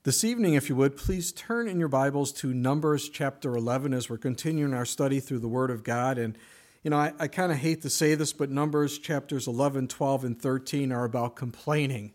This evening, if you would, please turn in your Bibles to Numbers chapter 11 as we're continuing our study through the Word of God. And, I kind of hate to say this, but Numbers chapters 11, 12, and 13 are about complaining,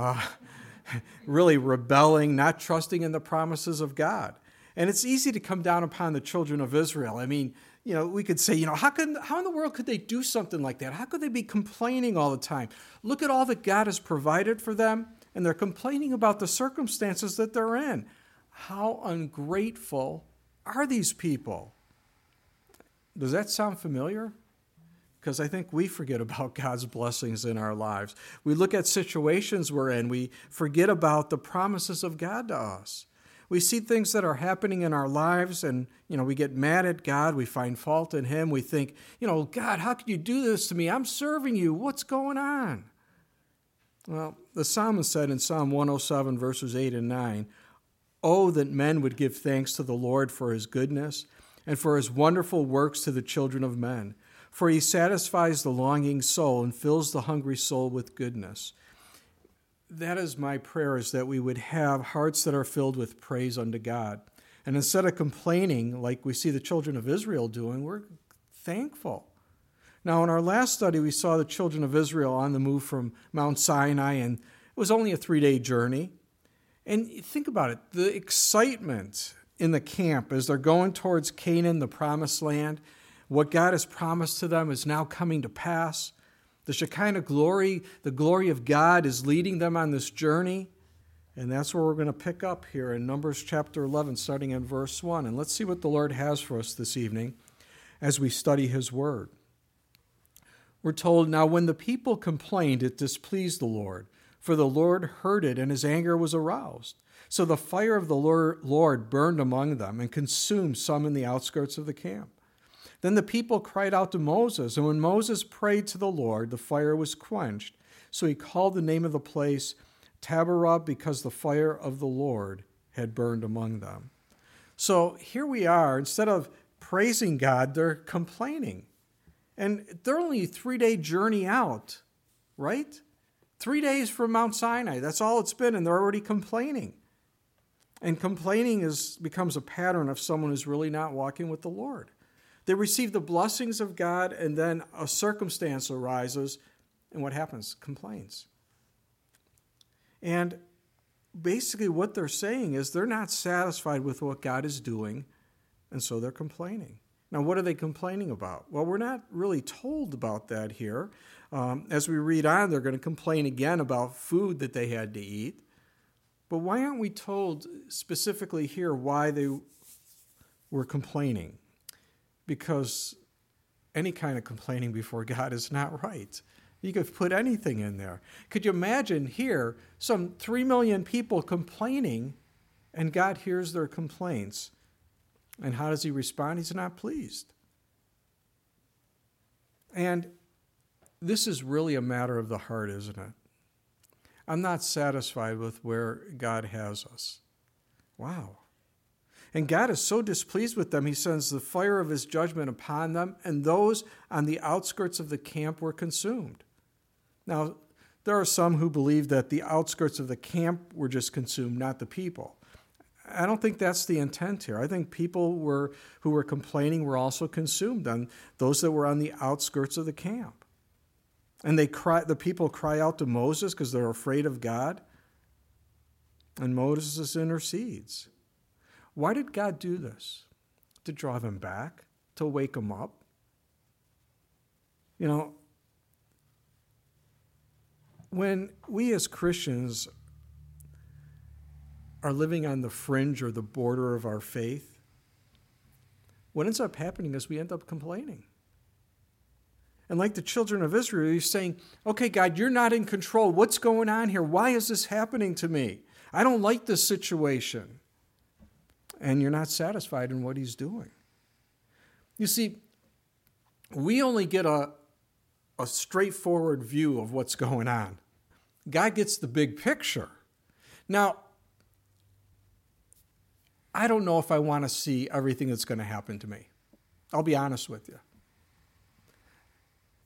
really rebelling, not trusting in the promises of God. And it's easy to come down upon the children of Israel. I mean, we could say, how in the world could they do something like that? How could they be complaining all the time? Look at all that God has provided for them. And they're complaining about the circumstances that they're in. How ungrateful are these people? Does that sound familiar? Because I think we forget about God's blessings in our lives. We look at situations we're in. We forget about the promises of God to us. We see things that are happening in our lives and, we get mad at God. We find fault in Him. We think, God, how could you do this to me? I'm serving you. What's going on? Well, the psalmist said in Psalm 107, verses 8 and 9, "Oh, that men would give thanks to the Lord for His goodness and for His wonderful works to the children of men. For He satisfies the longing soul and fills the hungry soul with goodness." That is my prayer, is that we would have hearts that are filled with praise unto God. And instead of complaining like we see the children of Israel doing, we're thankful. Now, in our last study, we saw the children of Israel on the move from Mount Sinai, and it was only a 3-day journey. And think about it, the excitement in the camp as they're going towards Canaan, the promised land. What God has promised to them is now coming to pass. The Shekinah glory, the glory of God, is leading them on this journey. And that's where we're going to pick up here in Numbers chapter 11, starting in verse 1. And let's see what the Lord has for us this evening as we study His Word. We're told, "Now when the people complained, it displeased the Lord, for the Lord heard it, and His anger was aroused. So the fire of the Lord burned among them and consumed some in the outskirts of the camp. Then the people cried out to Moses, and when Moses prayed to the Lord, the fire was quenched. So he called the name of the place Taberah, because the fire of the Lord had burned among them." So here we are. Instead of praising God, they're complaining. And they're only a 3-day journey out, right? 3 days from Mount Sinai. That's all it's been, and they're already complaining. And complaining becomes a pattern of someone who's really not walking with the Lord. They receive the blessings of God, and then a circumstance arises, and what happens? Complaints. And basically what they're saying is they're not satisfied with what God is doing, and so they're complaining. Now, what are they complaining about? Well, we're not really told about that here. As we read on, they're going to complain again about food that they had to eat. But why aren't we told specifically here why they were complaining? Because any kind of complaining before God is not right. You could put anything in there. Could you imagine here some 3 million people complaining, and God hears their complaints? And how does He respond? He's not pleased. And this is really a matter of the heart, isn't it? I'm not satisfied with where God has us. Wow. And God is so displeased with them, He sends the fire of His judgment upon them, and those on the outskirts of the camp were consumed. Now, there are some who believe that the outskirts of the camp were just consumed, not the people. I don't think that's the intent here. I think people who were complaining were also consumed, and those that were on the outskirts of the camp. And the people cry out to Moses because they're afraid of God, and Moses intercedes. Why did God do this? To draw them back? To wake them up? When we as Christians are living on the fringe or the border of our faith, what ends up happening is we end up complaining. And like the children of Israel, you're saying, "Okay, God, you're not in control. What's going on here? Why is this happening to me? I don't like this situation." And you're not satisfied in what He's doing. You see, we only get a straightforward view of what's going on. God gets the big picture. Now, I don't know if I want to see everything that's going to happen to me. I'll be honest with you.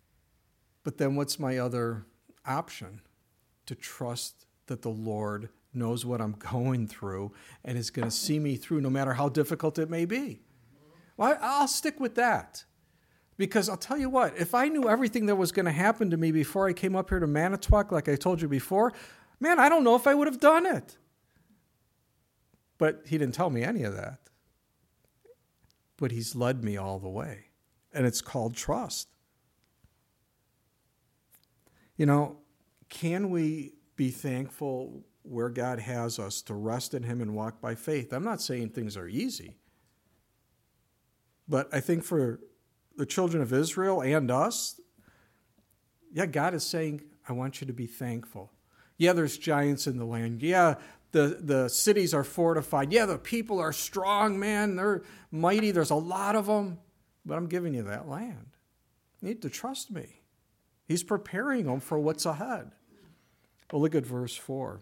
But then what's my other option? To trust that the Lord knows what I'm going through and is going to see me through no matter how difficult it may be. Well, I'll stick with that. Because I'll tell you what, if I knew everything that was going to happen to me before I came up here to Manitowoc, like I told you before, man, I don't know if I would have done it. But he didn't tell me any of that. But he's led me all the way. And it's called trust. You know, can we be thankful where God has us to rest in him and walk by faith? I'm not saying things are easy. But I think for the children of Israel and us, yeah, God is saying, I want you to be thankful. Yeah, there's giants in the land. Yeah, the cities are fortified. Yeah, the people are strong, man. They're mighty. There's a lot of them. But I'm giving you that land. You need to trust me. He's preparing them for what's ahead. Well, look at verse 4.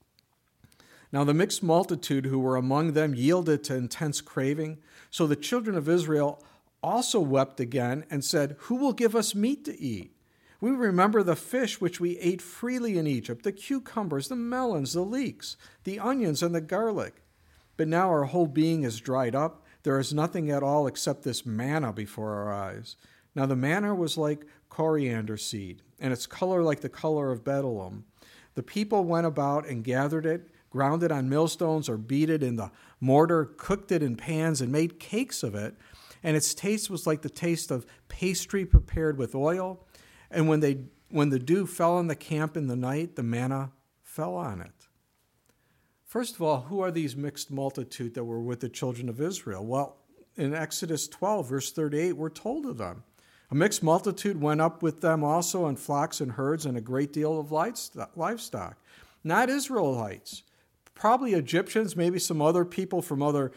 Now the mixed multitude who were among them yielded to intense craving. So the children of Israel also wept again and said, who will give us meat to eat? We remember the fish which we ate freely in Egypt, the cucumbers, the melons, the leeks, the onions, and the garlic. But now our whole being is dried up. There is nothing at all except this manna before our eyes. Now the manna was like coriander seed, and its color like the color of bdellium. The people went about and gathered it, ground it on millstones, or beat it in the mortar, cooked it in pans, and made cakes of it. And its taste was like the taste of pastry prepared with oil. And when the dew fell on the camp in the night, the manna fell on it. First of all, who are these mixed multitude that were with the children of Israel? Well, in Exodus 12, verse 38, we're told of them. A mixed multitude went up with them also on flocks and herds and a great deal of livestock. Not Israelites, probably Egyptians, maybe some other people from other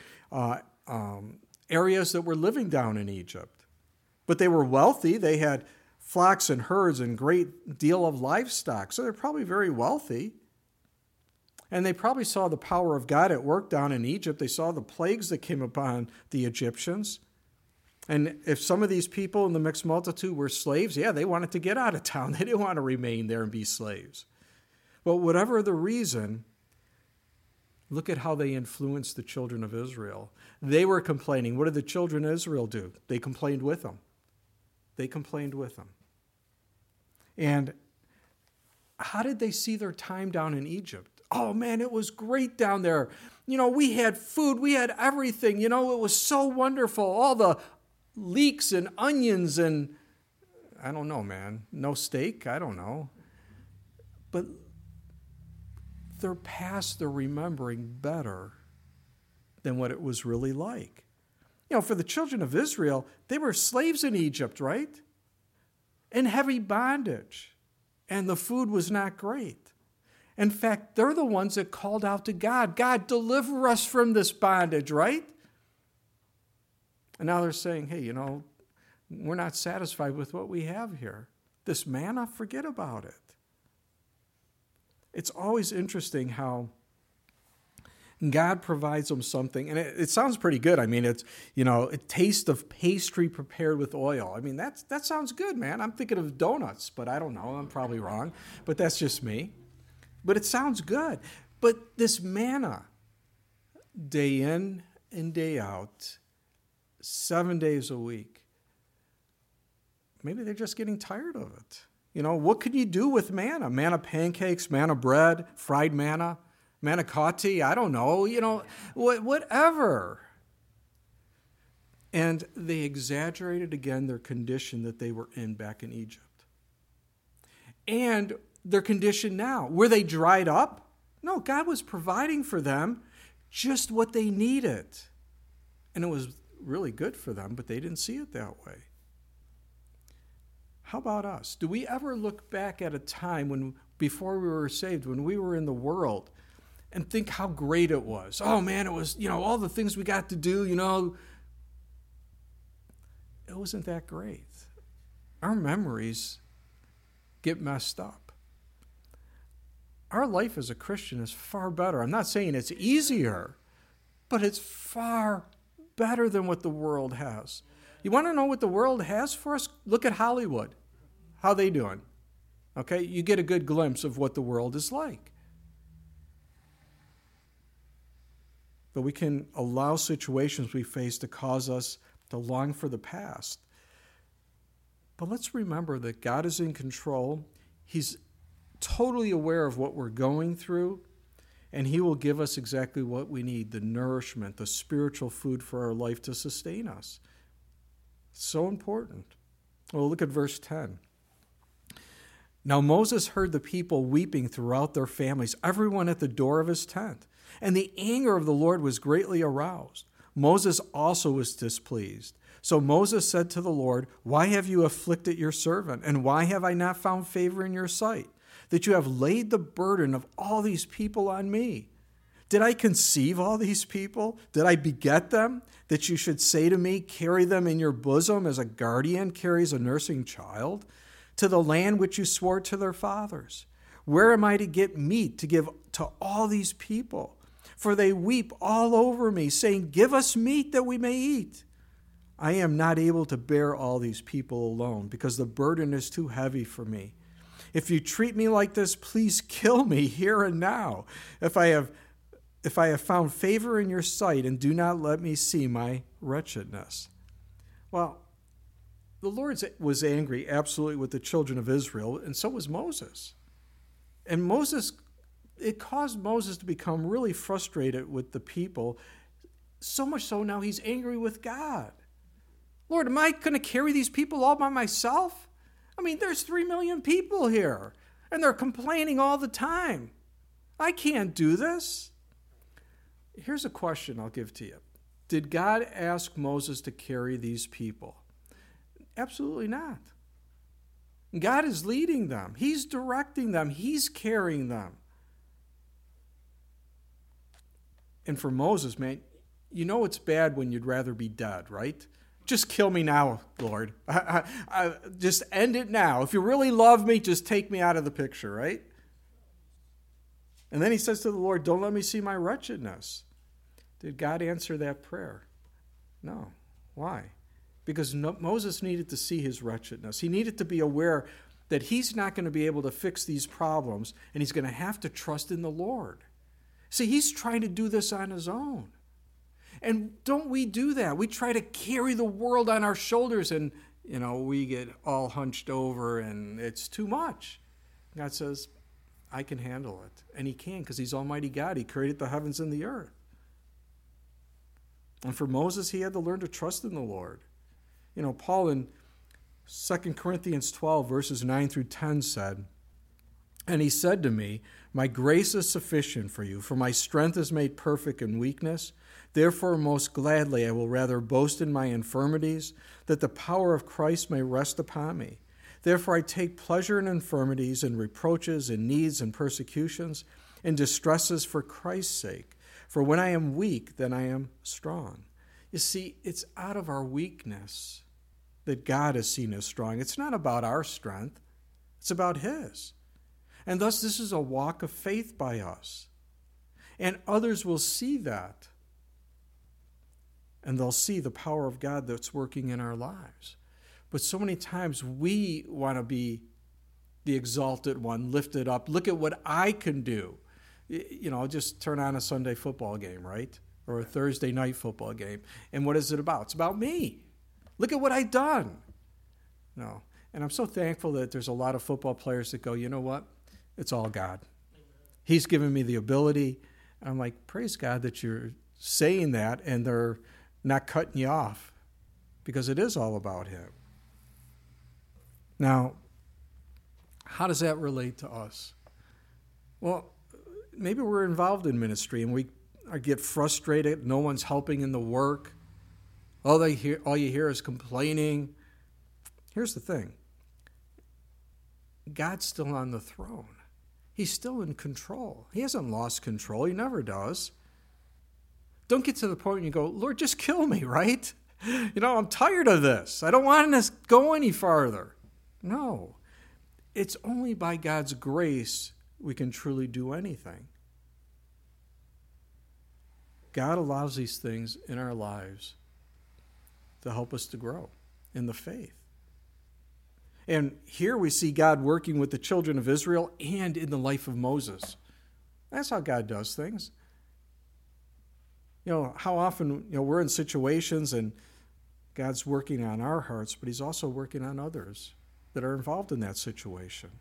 areas that were living down in Egypt. But they were wealthy. They had flocks and herds and great deal of livestock. So they're probably very wealthy. And they probably saw the power of God at work down in Egypt. They saw the plagues that came upon the Egyptians. And if some of these people in the mixed multitude were slaves, yeah, they wanted to get out of town. They didn't want to remain there and be slaves. But whatever the reason, look at how they influenced the children of Israel. They were complaining. What did the children of Israel do? They complained with them. They complained with them. And how did they see their time down in Egypt? Oh, man, it was great down there. You know, we had food. We had everything. You know, it was so wonderful. All the leeks and onions and, I don't know, man, no steak. I don't know. But their past, they're remembering better than what it was really like. You know, for the children of Israel, they were slaves in Egypt, right? In heavy bondage. And the food was not great. In fact, they're the ones that called out to God. God, deliver us from this bondage, right? And now they're saying, hey, you know, we're not satisfied with what we have here. This manna, forget about it. It's always interesting how God provides them something, and it sounds pretty good. I mean, it's, you know, a taste of pastry prepared with oil. I mean, that sounds good, man. I'm thinking of donuts, but I don't know. I'm probably wrong, but that's just me. But it sounds good. But this manna, day in and day out, 7 days a week, maybe they're just getting tired of it. You know, what could you do with manna? Manna pancakes, manna bread, fried manna, manicotti, I don't know, you know, whatever. And they exaggerated again their condition that they were in back in Egypt. And their condition now. Were they dried up? No, God was providing for them just what they needed. And it was really good for them, but they didn't see it that way. How about us? Do we ever look back at a time when, before we were saved, when we were in the world, and think how great it was? Oh man, it was, you know, all the things we got to do, you know. It wasn't that great. Our memories get messed up. Our life as a Christian is far better. I'm not saying it's easier, but it's far better than what the world has. You want to know what the world has for us? Look at Hollywood. How they doing? Okay, you get a good glimpse of what the world is like. but we can allow situations we face to cause us to long for the past. But let's remember that God is in control. He's totally aware of what we're going through, and He will give us exactly what we need, the nourishment, the spiritual food for our life to sustain us. It's so important. Well, look at verse 10. Now Moses heard the people weeping throughout their families, everyone at the door of his tent. And the anger of the Lord was greatly aroused. Moses also was displeased. So Moses said to the Lord, "Why have you afflicted your servant? And why have I not found favor in your sight, that you have laid the burden of all these people on me? Did I conceive all these people? Did I beget them, that you should say to me, carry them in your bosom as a guardian carries a nursing child, to the land which you swore to their fathers? Where am I to get meat to give to all these people? For they weep all over me, saying, 'Give us meat that we may eat.' I am not able to bear all these people alone, because the burden is too heavy for me. If you treat me like this, please kill me here and now, if I have found favor in your sight, and do not let me see my wretchedness." Well, the Lord was angry absolutely with the children of Israel, and so was Moses. And it caused Moses to become really frustrated with the people, so much so now he's angry with God. Lord, am I going to carry these people all by myself? I mean, there's 3 million people here, and they're complaining all the time. I can't do this. Here's a question I'll give to you. Did God ask Moses to carry these people? Absolutely not. God is leading them. He's directing them. He's carrying them. And for Moses, man, you know it's bad when you'd rather be dead, right? Just kill me now, Lord. Just end it now. If you really love me, just take me out of the picture, right? And then he says to the Lord, "Don't let me see my wretchedness." Did God answer that prayer? No. Why? Because Moses needed to see his wretchedness. He needed to be aware that he's not going to be able to fix these problems, and he's going to have to trust in the Lord. See, he's trying to do this on his own. And don't we do that? We try to carry the world on our shoulders, and, we get all hunched over, and it's too much. God says, I can handle it. And He can, because He's Almighty God. He created the heavens and the earth. And for Moses, he had to learn to trust in the Lord. Paul in 2 Corinthians 12, verses 9 through 10 said, "And he said to me, 'My grace is sufficient for you, for my strength is made perfect in weakness. Therefore, most gladly I will rather boast in my infirmities, that the power of Christ may rest upon me. Therefore I take pleasure in infirmities and reproaches and needs and persecutions and distresses for Christ's sake. For when I am weak, then I am strong.'" You see, it's out of our weakness that God is seen as strong. It's not about our strength. It's about His. And thus, this is a walk of faith by us. And others will see that. And they'll see the power of God that's working in our lives. But so many times we want to be the exalted one, lifted up. Look at what I can do. Just turn on a Sunday football game, right? Or a Thursday night football game. And what is it about? It's about me. Look at what I've done. No. And I'm so thankful that there's a lot of football players that go, you know what? It's all God. He's given me the ability. And I'm like, praise God that you're saying that and they're not cutting you off, because it is all about Him. Now, how does that relate to us? Well, maybe we're involved in ministry and we get frustrated. No one's helping in the work. All you hear is complaining. Here's the thing. God's still on the throne. He's still in control. He hasn't lost control. He never does. Don't get to the point where you go, Lord, just kill me, right? I'm tired of this. I don't want to go any farther. No. It's only by God's grace we can truly do anything. God allows these things in our lives to help us to grow in the faith. And here we see God working with the children of Israel and in the life of Moses. That's how God does things. How often, we're in situations and God's working on our hearts, but he's also working on others that are involved in that situation.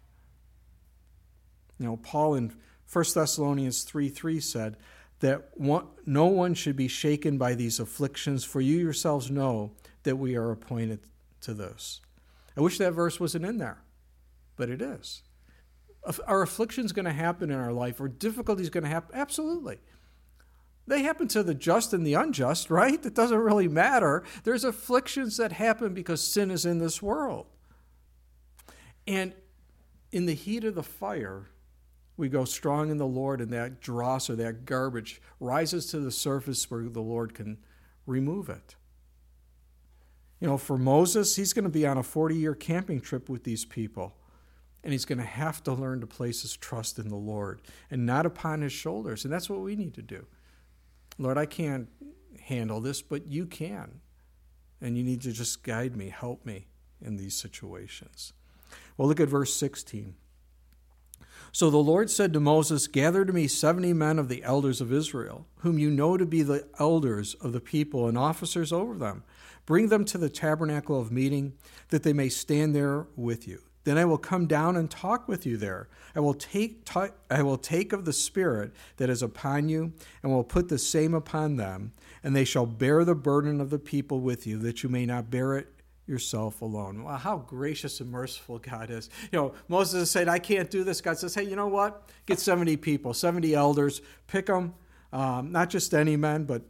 Paul in 1 Thessalonians 3:3 said that no one should be shaken by these afflictions, for you yourselves know that we are appointed to this. I wish that verse wasn't in there, but it is. Are afflictions going to happen in our life? Are difficulties going to happen? Absolutely. They happen to the just and the unjust, right? It doesn't really matter. There's afflictions that happen because sin is in this world. And in the heat of the fire, we go strong in the Lord, and that dross or that garbage rises to the surface where the Lord can remove it. For Moses, he's going to be on a 40-year camping trip with these people, and he's going to have to learn to place his trust in the Lord and not upon his shoulders. And that's what we need to do. Lord, I can't handle this, but you can. And you need to just guide me, help me in these situations. Well, look at verse 16. So the Lord said to Moses, gather to me 70 men of the elders of Israel, whom you know to be the elders of the people and officers over them. Bring them to the tabernacle of meeting, that they may stand there with you. Then I will come down and talk with you there. I will take of the Spirit that is upon you, and will put the same upon them, and they shall bear the burden of the people with you, that you may not bear it yourself alone. Wow, how gracious and merciful God is. Moses is saying, I can't do this. God says, hey, you know what? Get 70 people, 70 elders, pick them, not just any men, but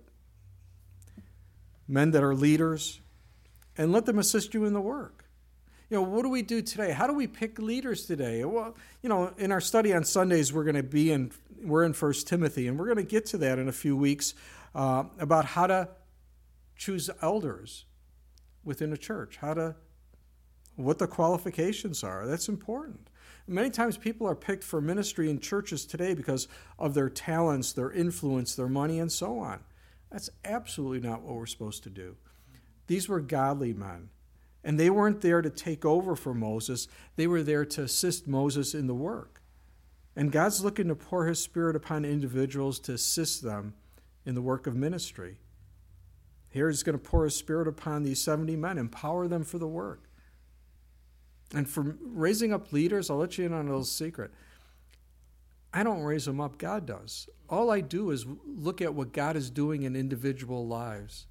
men that are leaders, and let them assist you in the work. What do we do today? How do we pick leaders today? Well, in our study on Sundays, we're in 1 Timothy, and we're going to get to that in a few weeks about how to choose elders within a church, what the qualifications are. That's important. Many times people are picked for ministry in churches today because of their talents, their influence, their money, and so on. That's absolutely not what we're supposed to do. These were godly men. And they weren't there to take over for Moses. They were there to assist Moses in the work. And God's looking to pour his Spirit upon individuals to assist them in the work of ministry. Here he's going to pour his Spirit upon these 70 men, empower them for the work. And for raising up leaders, I'll let you in on a little secret. I don't raise them up, God does. All I do is look at what God is doing in individual lives.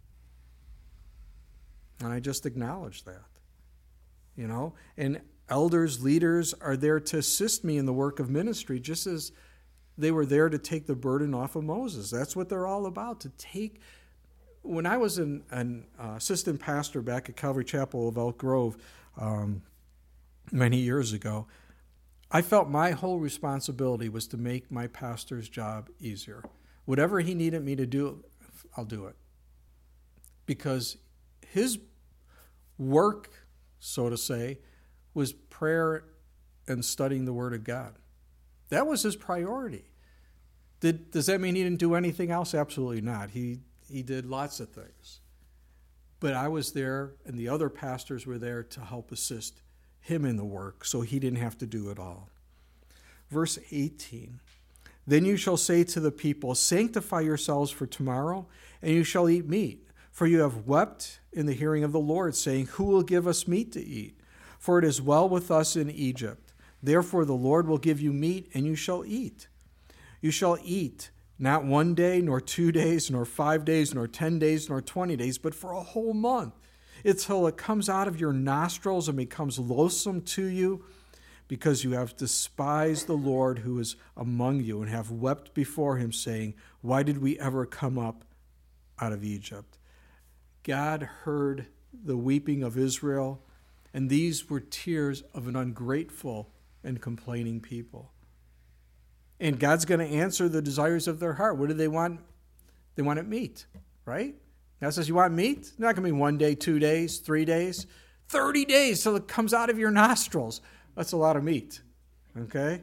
And I just acknowledge that, And elders, leaders are there to assist me in the work of ministry, just as they were there to take the burden off of Moses. That's what they're all about, to take. When I was an assistant pastor back at Calvary Chapel of Elk Grove many years ago, I felt my whole responsibility was to make my pastor's job easier. Whatever he needed me to do, I'll do it. Because his work, so to say, was prayer and studying the Word of God. That was his priority. Does that mean he didn't do anything else? Absolutely not. He did lots of things. But I was there, and the other pastors were there to help assist him in the work, so he didn't have to do it all. Verse 18, then you shall say to the people, sanctify yourselves for tomorrow, and you shall eat meat. For you have wept in the hearing of the Lord, saying, who will give us meat to eat? For it is well with us in Egypt. Therefore the Lord will give you meat, and you shall eat. You shall eat, not 1 day, nor 2 days, nor 5 days, nor 10 days, nor 20 days, but for a whole month, until it comes out of your nostrils and becomes loathsome to you, because you have despised the Lord who is among you, and have wept before him, saying, why did we ever come up out of Egypt? God heard the weeping of Israel, and these were tears of an ungrateful and complaining people. And God's going to answer the desires of their heart. What do they want? They want it meat, right? God says, you want meat? It's not going to be 1 day, 2 days, 3 days, 30 days till it comes out of your nostrils. That's a lot of meat, okay?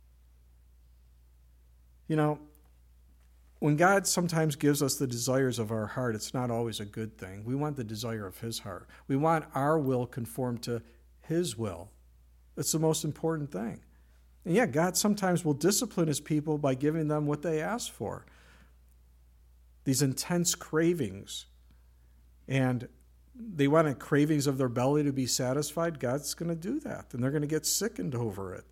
When God sometimes gives us the desires of our heart, it's not always a good thing. We want the desire of his heart. We want our will conformed to his will. That's the most important thing. And yeah, God sometimes will discipline his people by giving them what they ask for. these intense cravings, and they want cravings of their belly to be satisfied, God's going to do that, and they're going to get sickened over it.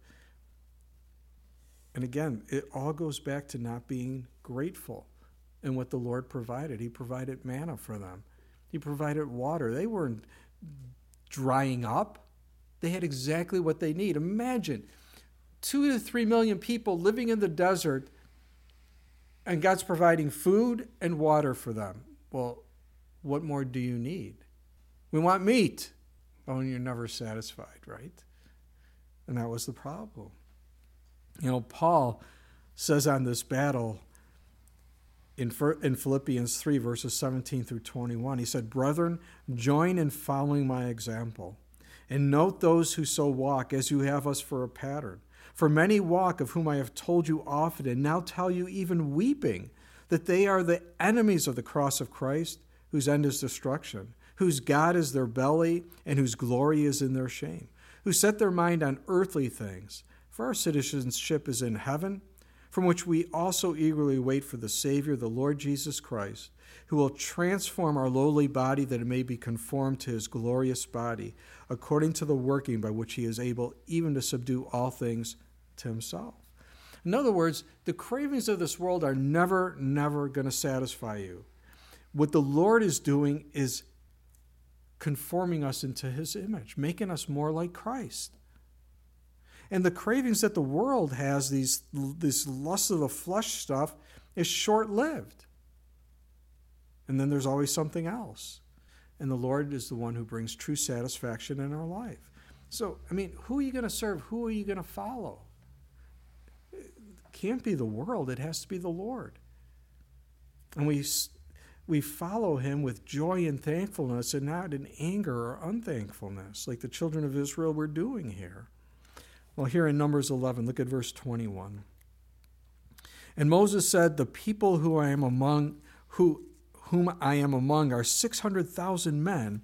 And again, it all goes back to not being grateful in what the Lord provided. He provided manna for them. He provided water. They weren't drying up. They had exactly what they need. Imagine 2 to 3 million people living in the desert, and God's providing food and water for them. Well, what more do you need? We want meat. Oh, and you're never satisfied, right? And that was the problem. Paul says on this battle in Philippians 3, verses 17 through 21, he said, "Brethren, join in following my example, and note those who so walk as you have us for a pattern. For many walk, of whom I have told you often, and now tell you even weeping, that they are the enemies of the cross of Christ, whose end is destruction, whose God is their belly, and whose glory is in their shame, who set their mind on earthly things. For our citizenship is in heaven, from which we also eagerly wait for the Savior, the Lord Jesus Christ, who will transform our lowly body that it may be conformed to his glorious body, according to the working by which he is able even to subdue all things to himself." In other words, the cravings of this world are never going to satisfy you. What the Lord is doing is conforming us into his image, making us more like Christ. And the cravings that the world has, this lust of the flesh stuff, is short-lived. And then there's always something else. And the Lord is the one who brings true satisfaction in our life. So, who are you going to serve? Who are you going to follow? It can't be the world. It has to be the Lord. And we follow him with joy and thankfulness, and not in anger or unthankfulness, like the children of Israel were doing here. Well, here in Numbers 11, look at verse 21. "And Moses said, the people whom I am among are 600,000 men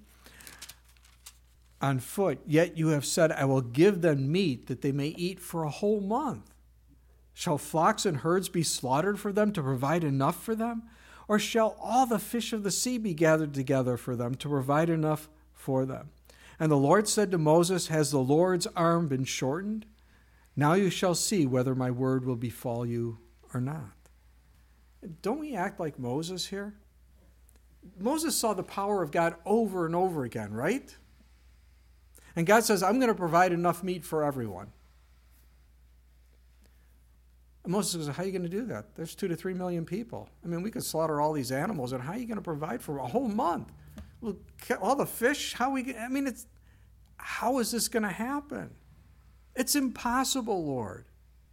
on foot. Yet you have said, I will give them meat that they may eat for a whole month. Shall flocks and herds be slaughtered for them to provide enough for them? Or shall all the fish of the sea be gathered together for them to provide enough for them? And the Lord said to Moses, has the Lord's arm been shortened? Now you shall see whether my word will befall you or not." Don't we act like Moses here? Moses saw the power of God over and over again, right? And God says, I'm going to provide enough meat for everyone. And Moses says, how are you going to do that? There's 2 to 3 million people. We could slaughter all these animals, and how are you going to provide for a whole month? Well, all the fish, how is this going to happen? It's impossible, Lord.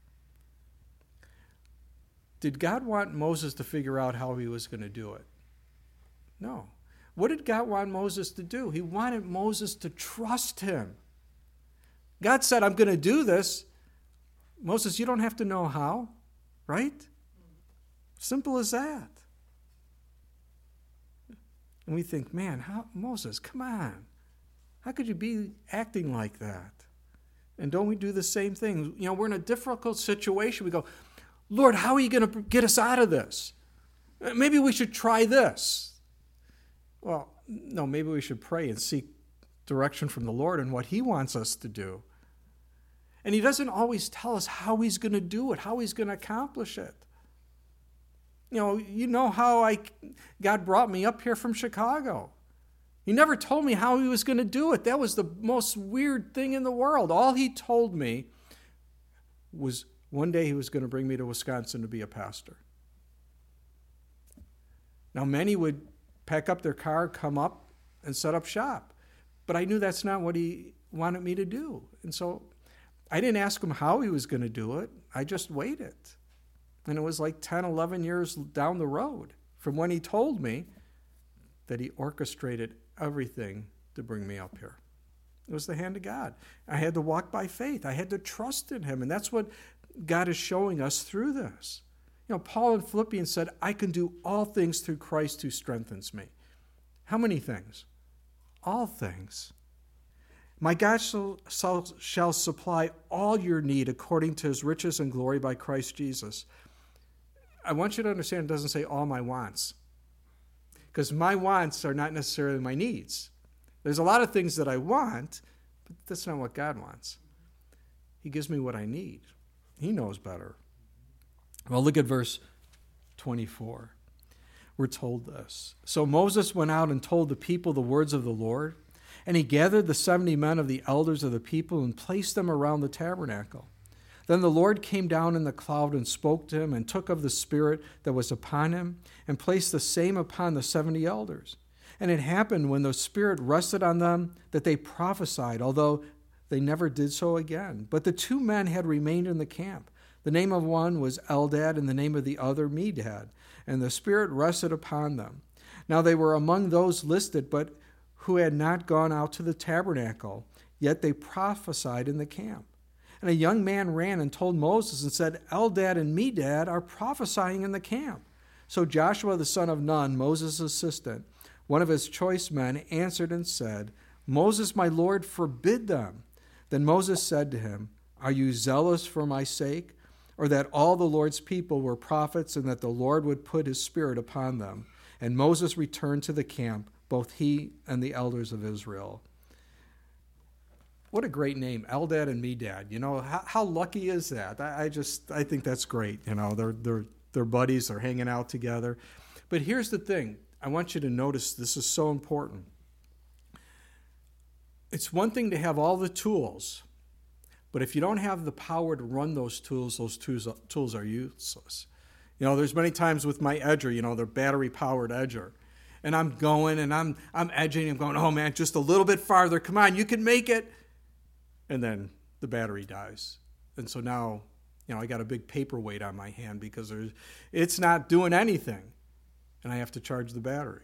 Did God want Moses to figure out how he was going to do it? No. What did God want Moses to do? He wanted Moses to trust him. God said, I'm going to do this. Moses, you don't have to know how, right? Simple as that. And we think, man, Moses, come on. How could you be acting like that? And don't we do the same thing? We're in a difficult situation. We go, Lord, how are you going to get us out of this? Maybe we should try this. Well, no, maybe we should pray and seek direction from the Lord and what he wants us to do. And he doesn't always tell us how he's going to do it, how he's going to accomplish it. You know how God brought me up here from Chicago. He never told me how he was going to do it. That was the most weird thing in the world. All he told me was one day he was going to bring me to Wisconsin to be a pastor. Now, many would pack up their car, come up, and set up shop. But I knew that's not what he wanted me to do. And so I didn't ask him how he was going to do it. I just waited. And it was like 10, 11 years down the road from when he told me that he orchestrated everything to bring me up here. It was the hand of God. I had to walk by faith. I had to trust in him. And that's what God is showing us through this. Paul in Philippians said, I can do all things through Christ who strengthens me. How many things? All things. My God shall supply all your need according to his riches and glory by Christ Jesus. I want you to understand it doesn't say all my wants. because my wants are not necessarily my needs. There's a lot of things that I want, but that's not what God wants. He gives me what I need. He knows better. Well, look at verse 24. We're told this. So Moses went out and told the people the words of the Lord, and he gathered the 70 men of the elders of the people and placed them around the tabernacle. Then the Lord came down in the cloud and spoke to him and took of the Spirit that was upon him and placed the same upon the 70 elders. And it happened when the Spirit rested on them that they prophesied, although they never did so again. But the 2 men had remained in the camp. The name of one was Eldad and the name of the other Medad. And the Spirit rested upon them. Now they were among those listed, but who had not gone out to the tabernacle, yet they prophesied in the camp. And a young man ran and told Moses and said, Eldad and Medad are prophesying in the camp. So Joshua the son of Nun, Moses' assistant, one of his choice men, answered and said, Moses, my Lord, forbid them. Then Moses said to him, Are you zealous for my sake, or that all the Lord's people were prophets and that the Lord would put his Spirit upon them? And Moses returned to the camp, both he and the elders of Israel. What a great name, Eldad and Medad. You know, how lucky is that? I think that's great. You know, they're buddies, they're hanging out together. But here's the thing. I want you to notice this is so important. It's one thing to have all the tools, but if you don't have the power to run those tools are useless. You know, there's many times with my edger, you know, they're battery-powered edger. And I'm going and I'm edging and going, oh man, just a little bit farther. Come on, you can make it. And then the battery dies. And so now, you know, I got a big paperweight on my hand because it's not doing anything. And I have to charge the battery.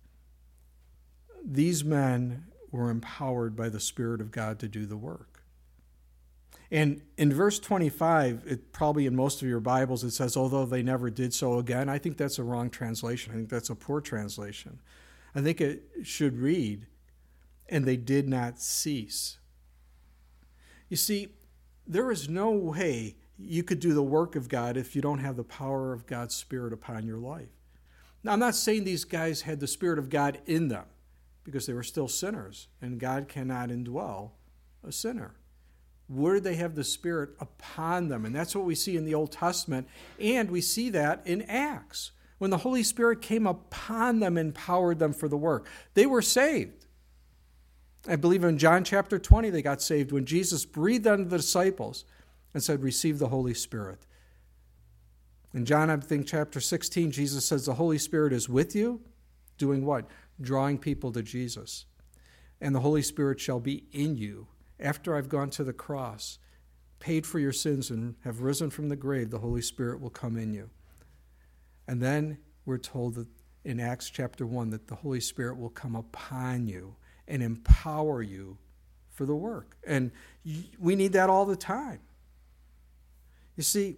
These men were empowered by the Spirit of God to do the work. And in verse 25, it probably in most of your Bibles, it says, although they never did so again. I think that's a wrong translation. I think that's a poor translation. I think it should read, and they did not cease. You see, there is no way you could do the work of God if you don't have the power of God's Spirit upon your life. Now, I'm not saying these guys had the Spirit of God in them, because they were still sinners, and God cannot indwell a sinner. Where did they have the Spirit upon them? And that's what we see in the Old Testament, and we see that in Acts, when the Holy Spirit came upon them and empowered them for the work. They were saved. I believe in John chapter 20 they got saved when Jesus breathed on the disciples and said, receive the Holy Spirit. In John, I think, chapter 16, Jesus says the Holy Spirit is with you, doing what? Drawing people to Jesus. And the Holy Spirit shall be in you. After I've gone to the cross, paid for your sins, and have risen from the grave, the Holy Spirit will come in you. And then we're told that in Acts chapter 1 that the Holy Spirit will come upon you and empower you for the work. And we need that all the time. You see,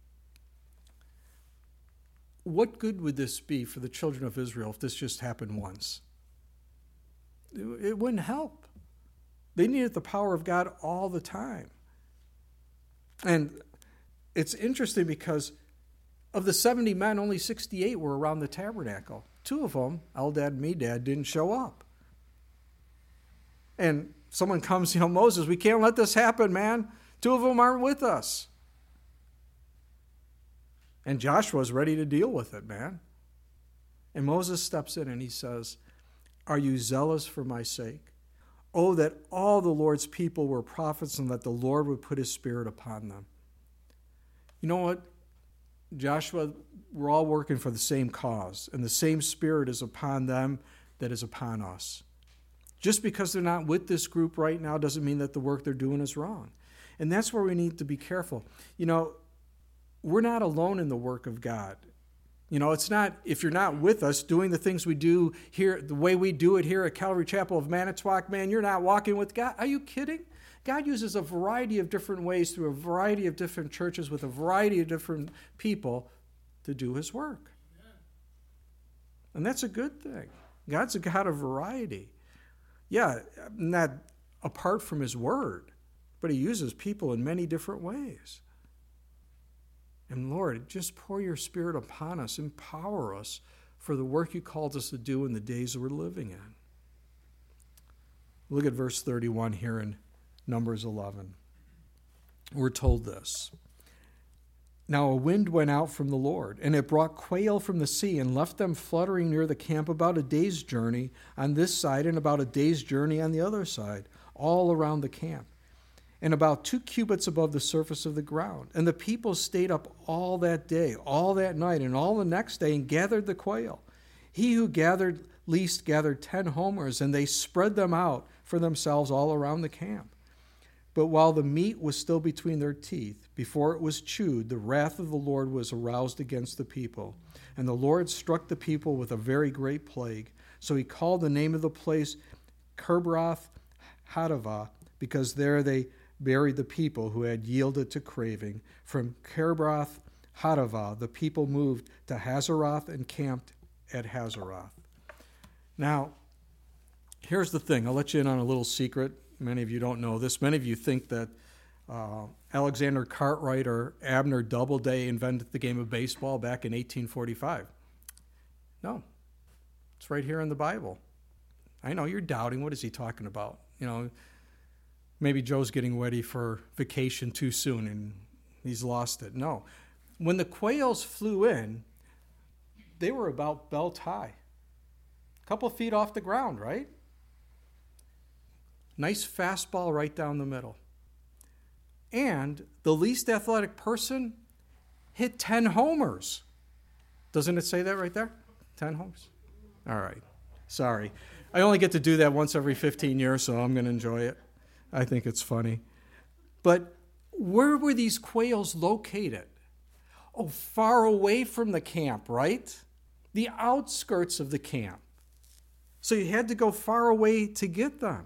what good would this be for the children of Israel if this just happened once? It wouldn't help. They needed the power of God all the time. And it's interesting because of the 70 men, only 68 were around the tabernacle. 2 of them, Eldad and Medad, didn't show up. And someone comes, Moses, we can't let this happen, man. 2 of them aren't with us. And Joshua's ready to deal with it, man. And Moses steps in and he says, are you zealous for my sake? Oh, that all the Lord's people were prophets and that the Lord would put his Spirit upon them. You know what, Joshua, we're all working for the same cause, and the same Spirit is upon them that is upon us. Just because they're not with this group right now doesn't mean that the work they're doing is wrong. And that's where we need to be careful. We're not alone in the work of God. It's not, if you're not with us doing the things we do here, the way we do it here at Calvary Chapel of Manitowoc, man, you're not walking with God. Are you kidding? God uses a variety of different ways through a variety of different churches with a variety of different people to do his work. And that's a good thing. God's a God of variety. Yeah, not apart from his word, but he uses people in many different ways. And Lord, just pour your Spirit upon us, empower us for the work you called us to do in the days we're living in. Look at verse 31 here in Numbers 11. We're told this. Now a wind went out from the Lord, and it brought quail from the sea and left them fluttering near the camp about a day's journey on this side and about a day's journey on the other side, all around the camp, and about 2 cubits above the surface of the ground. And the people stayed up all that day, all that night, and all the next day, and gathered the quail. He who gathered least gathered 10 homers, and they spread them out for themselves all around the camp. But while the meat was still between their teeth, before it was chewed, the wrath of the Lord was aroused against the people. And the Lord struck the people with a very great plague. So he called the name of the place Kibroth Hattaavah, because there they buried the people who had yielded to craving. From Kibroth Hattaavah, the people moved to Hazeroth and camped at Hazeroth. Now, here's the thing. I'll let you in on a little secret. Many of you don't know this. Many of you think that Alexander Cartwright or Abner Doubleday invented the game of baseball back in 1845. No. It's right here in the Bible. I know you're doubting. What is he talking about? Maybe Joe's getting ready for vacation too soon and he's lost it. No. When the quails flew in, they were about belt high. A couple feet off the ground, right? Nice fastball right down the middle. And the least athletic person hit 10 homers. Doesn't it say that right there? 10 homers? All right. Sorry. I only get to do that once every 15 years, so I'm going to enjoy it. I think it's funny. But where were these quails located? Oh, far away from the camp, right? The outskirts of the camp. So you had to go far away to get them.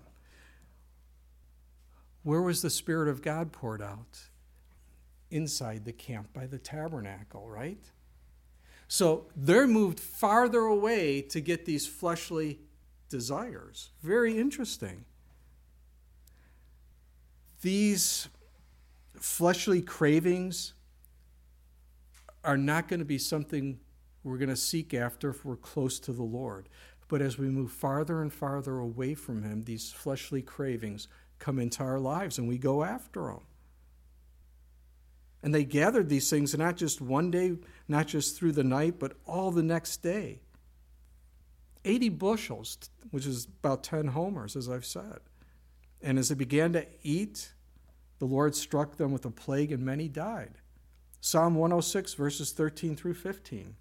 Where was the Spirit of God poured out? Inside the camp by the tabernacle, right? So they're moved farther away to get these fleshly desires. Very interesting. These fleshly cravings are not going to be something we're going to seek after if we're close to the Lord. But as we move farther and farther away from Him, these fleshly cravings come into our lives and we go after them. And they gathered these things not just one day, not just through the night, but all the next day. 80 bushels, which is about 10 homers, as I've said. And as they began to eat, the Lord struck them with a plague and many died. Psalm 106, verses 13 through 15.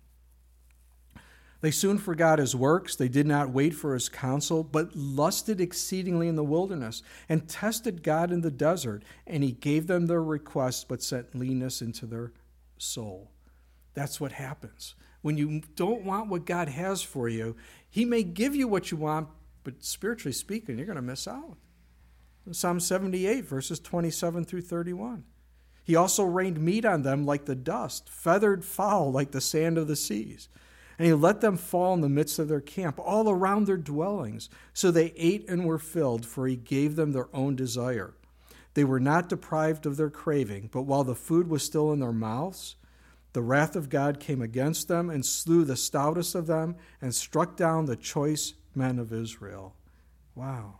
They soon forgot his works. They did not wait for his counsel, but lusted exceedingly in the wilderness and tested God in the desert. And he gave them their request, but sent leanness into their soul. That's what happens. When you don't want what God has for you, he may give you what you want, but spiritually speaking, you're going to miss out. Psalm 78, verses 27 through 31. He also rained meat on them like the dust, feathered fowl like the sand of the seas. And he let them fall in the midst of their camp, all around their dwellings. So they ate and were filled, for he gave them their own desire. They were not deprived of their craving, but while the food was still in their mouths, the wrath of God came against them and slew the stoutest of them and struck down the choice men of Israel. Wow.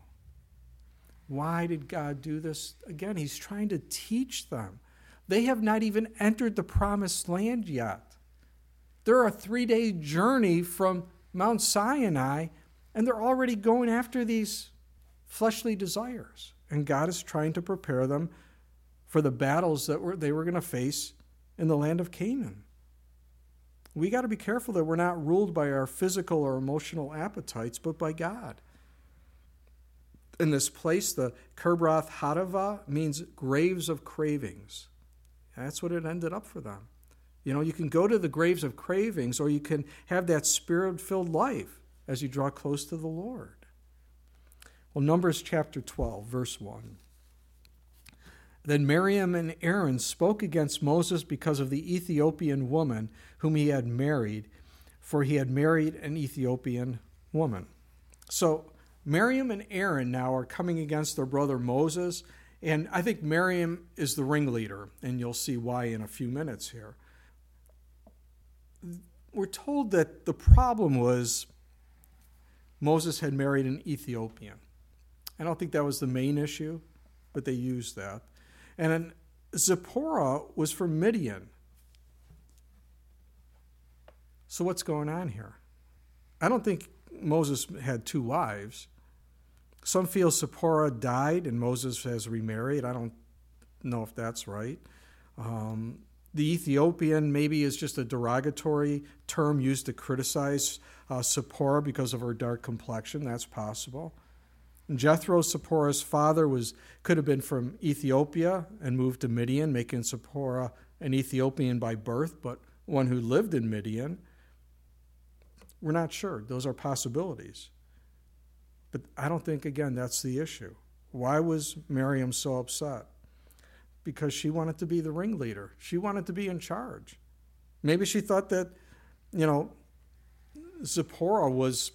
Why did God do this? Again, he's trying to teach them. They have not even entered the promised land yet. They're a 3-day journey from Mount Sinai, and they're already going after these fleshly desires. And God is trying to prepare them for the battles that they were going to face in the land of Canaan. We got to be careful that we're not ruled by our physical or emotional appetites, but by God. In this place, the Kibroth Hattaavah means graves of cravings. That's what it ended up for them. You can go to the graves of cravings, or you can have that spirit-filled life as you draw close to the Lord. Well, Numbers chapter 12, verse 1. Then Miriam and Aaron spoke against Moses because of the Ethiopian woman whom he had married, for he had married an Ethiopian woman. So Miriam and Aaron now are coming against their brother Moses, and I think Miriam is the ringleader, and you'll see why in a few minutes here. we're told that the problem was Moses had married an Ethiopian. I don't think that was the main issue, but they used that. And Zipporah was from Midian. So what's going on here? I don't think Moses had two wives. Some feel Zipporah died and Moses has remarried. I don't know if that's right. The Ethiopian maybe is just a derogatory term used to criticize Zipporah because of her dark complexion. That's possible. And Jethro, Zipporah's father, could have been from Ethiopia and moved to Midian, making Zipporah an Ethiopian by birth, but one who lived in Midian. We're not sure. Those are possibilities. But I don't think, again, that's the issue. Why was Miriam so upset? Because she wanted to be the ringleader. She wanted to be in charge. Maybe she thought that, Zipporah was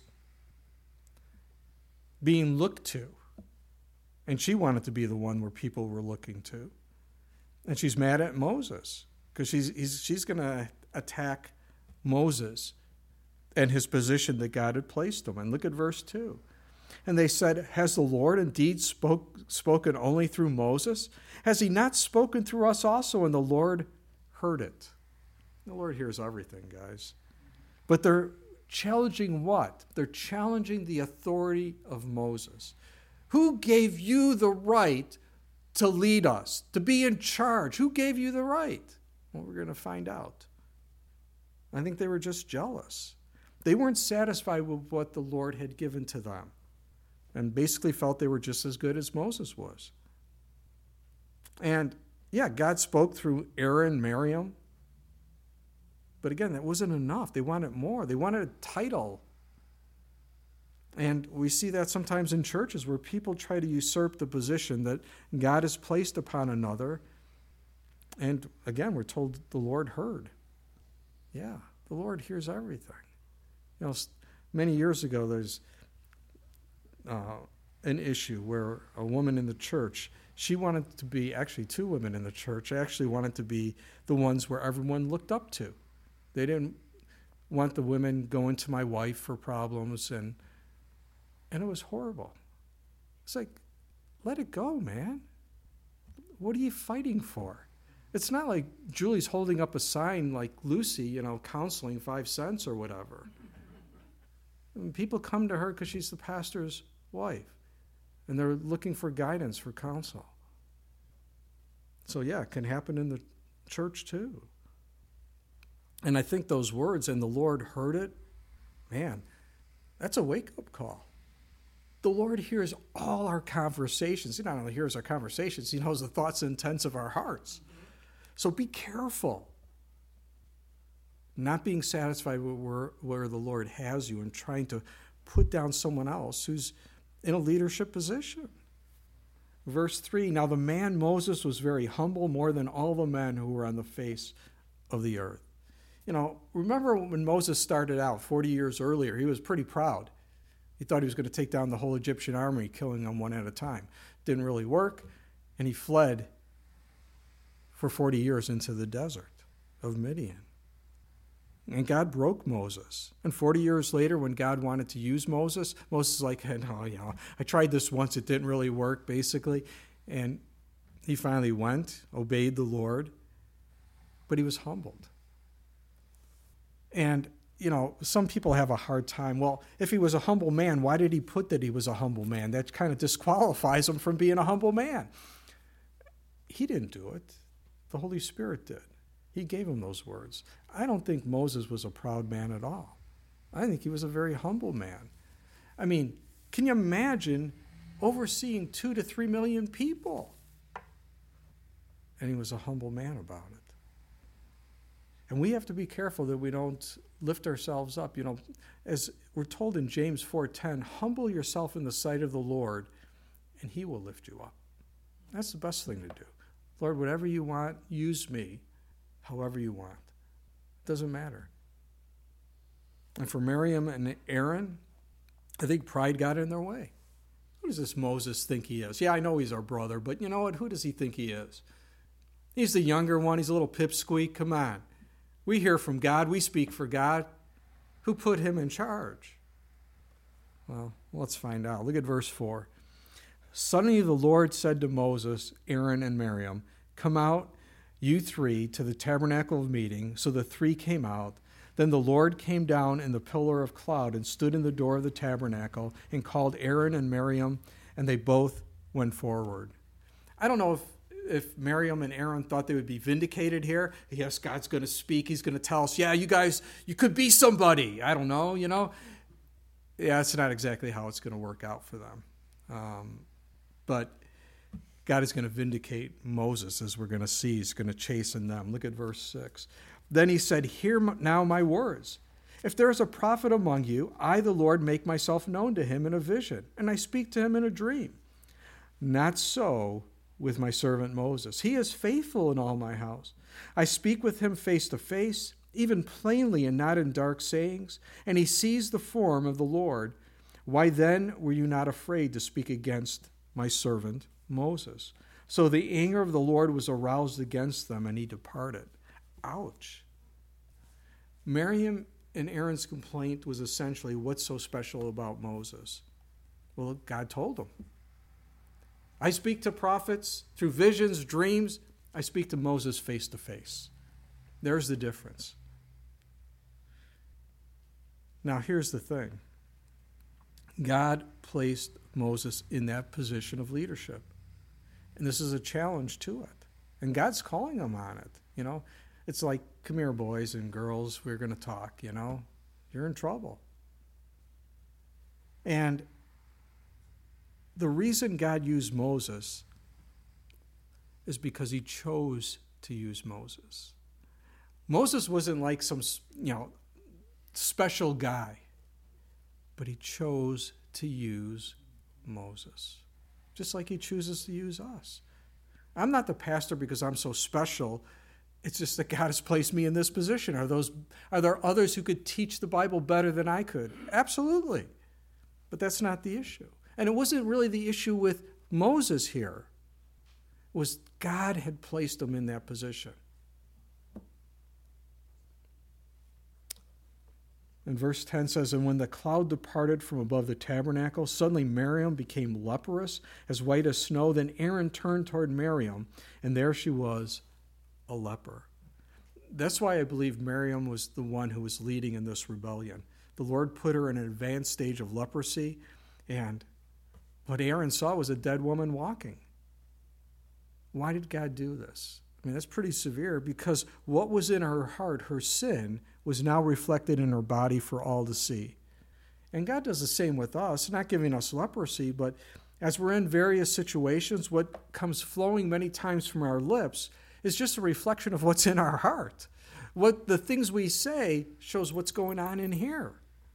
being looked to. And she wanted to be the one where people were looking to. And she's mad at Moses because she's going to attack Moses and his position that God had placed him. And look at verse 2. And they said, has the Lord indeed spoken only through Moses? Has he not spoken through us also? And the Lord heard it. The Lord hears everything, guys. But they're challenging what? They're challenging the authority of Moses. Who gave you the right to lead us, to be in charge? Who gave you the right? Well, we're going to find out. I think they were just jealous. They weren't satisfied with what the Lord had given to them and basically felt they were just as good as Moses was. And yeah, God spoke through Aaron, Miriam. But again, that wasn't enough. They wanted more. They wanted a title. And we see that sometimes in churches where people try to usurp the position that God has placed upon another. And again, we're told the Lord heard. Yeah, the Lord hears everything. Many years ago, there's an issue where a woman in the church, she wanted to be, actually two women in the church, actually wanted to be the ones where everyone looked up to. They didn't want the women going to my wife for problems, and it was horrible. It's like, let it go, man. What are you fighting for? It's not like Julie's holding up a sign like Lucy, counseling 5 cents or whatever. And people come to her because she's the pastor's wife, and they're looking for guidance, for counsel. So yeah, it can happen in the church too. And I think those words, and the Lord heard it, man, that's a wake-up call. The Lord hears all our conversations. He not only hears our conversations, he knows the thoughts and intents of our hearts. So be careful. Not being satisfied with where the Lord has you and trying to put down someone else who's in a leadership position. Verse 3, now the man Moses was very humble, more than all the men who were on the face of the earth. Remember when Moses started out 40 years earlier, he was pretty proud. He thought he was going to take down the whole Egyptian army, killing them one at a time. Didn't really work, and he fled for 40 years into the desert of Midian. And God broke Moses. And 40 years later, when God wanted to use Moses, Moses is like, I tried this once, it didn't really work, basically. And he finally went, obeyed the Lord, but he was humbled. And, some people have a hard time. Well, if he was a humble man, why did he put that he was a humble man? That kind of disqualifies him from being a humble man. He didn't do it. The Holy Spirit did. He gave him those words. I don't think Moses was a proud man at all. I think he was a very humble man. I mean, can you imagine overseeing 2 to 3 million people? And he was a humble man about it. And we have to be careful that we don't lift ourselves up. As we're told in James 4:10, humble yourself in the sight of the Lord, and he will lift you up. That's the best thing to do. Lord, whatever you want, use me however you want. Doesn't matter. And for Miriam and Aaron, I think pride got in their way. Who does this Moses think he is? Yeah, I know he's our brother, but you know what? Who does he think he is? He's the younger one. He's a little pipsqueak. Come on. We hear from God. We speak for God. Who put him in charge? Well, let's find out. Look at verse 4. Suddenly the Lord said to Moses, Aaron, and Miriam, "Come out, you three, to the tabernacle of meeting." So the three came out. Then the Lord came down in the pillar of cloud and stood in the door of the tabernacle and called Aaron and Miriam, and they both went forward. I don't know if Miriam and Aaron thought they would be vindicated here. Yes, God's going to speak. He's going to tell us, yeah, you guys, you could be somebody. I don't know, Yeah, it's not exactly how it's going to work out for them. But God is going to vindicate Moses, as we're going to see. He's going to chasten them. Look at verse 6. Then he said, "Hear now my words. If there is a prophet among you, I, the Lord, make myself known to him in a vision, and I speak to him in a dream. Not so with my servant Moses. He is faithful in all my house. I speak with him face to face, even plainly and not in dark sayings, and he sees the form of the Lord. Why then were you not afraid to speak against my servant Moses?" So the anger of the Lord was aroused against them, and he departed. Ouch. Miriam and Aaron's complaint was essentially, what's so special about Moses? Well, God told them. I speak to prophets through visions, dreams. I speak to Moses face to face. There's the difference. Now, here's the thing. God placed Moses in that position of leadership. And this is a challenge to it. And God's calling him on it. It's like, come here, boys and girls, we're going to talk, You're in trouble. And the reason God used Moses is because he chose to use Moses. Moses wasn't like some, special guy, but he chose to use Moses, just like he chooses to use us. I'm not the pastor because I'm so special. It's just that God has placed me in this position. Are there others who could teach the Bible better than I could? Absolutely. But that's not the issue. And it wasn't really the issue with Moses here. It was God had placed him in that position. And verse 10 says, "And when the cloud departed from above the tabernacle, suddenly Miriam became leprous, as white as snow. Then Aaron turned toward Miriam, and there she was, a leper." That's why I believe Miriam was the one who was leading in this rebellion. The Lord put her in an advanced stage of leprosy, and what Aaron saw was a dead woman walking. Why did God do this? That's pretty severe, because what was in her heart, her sin, was now reflected in her body for all to see. And God does the same with us, not giving us leprosy, but as we're in various situations, what comes flowing many times from our lips is just a reflection of what's in our heart. What the things we say shows what's going on in here.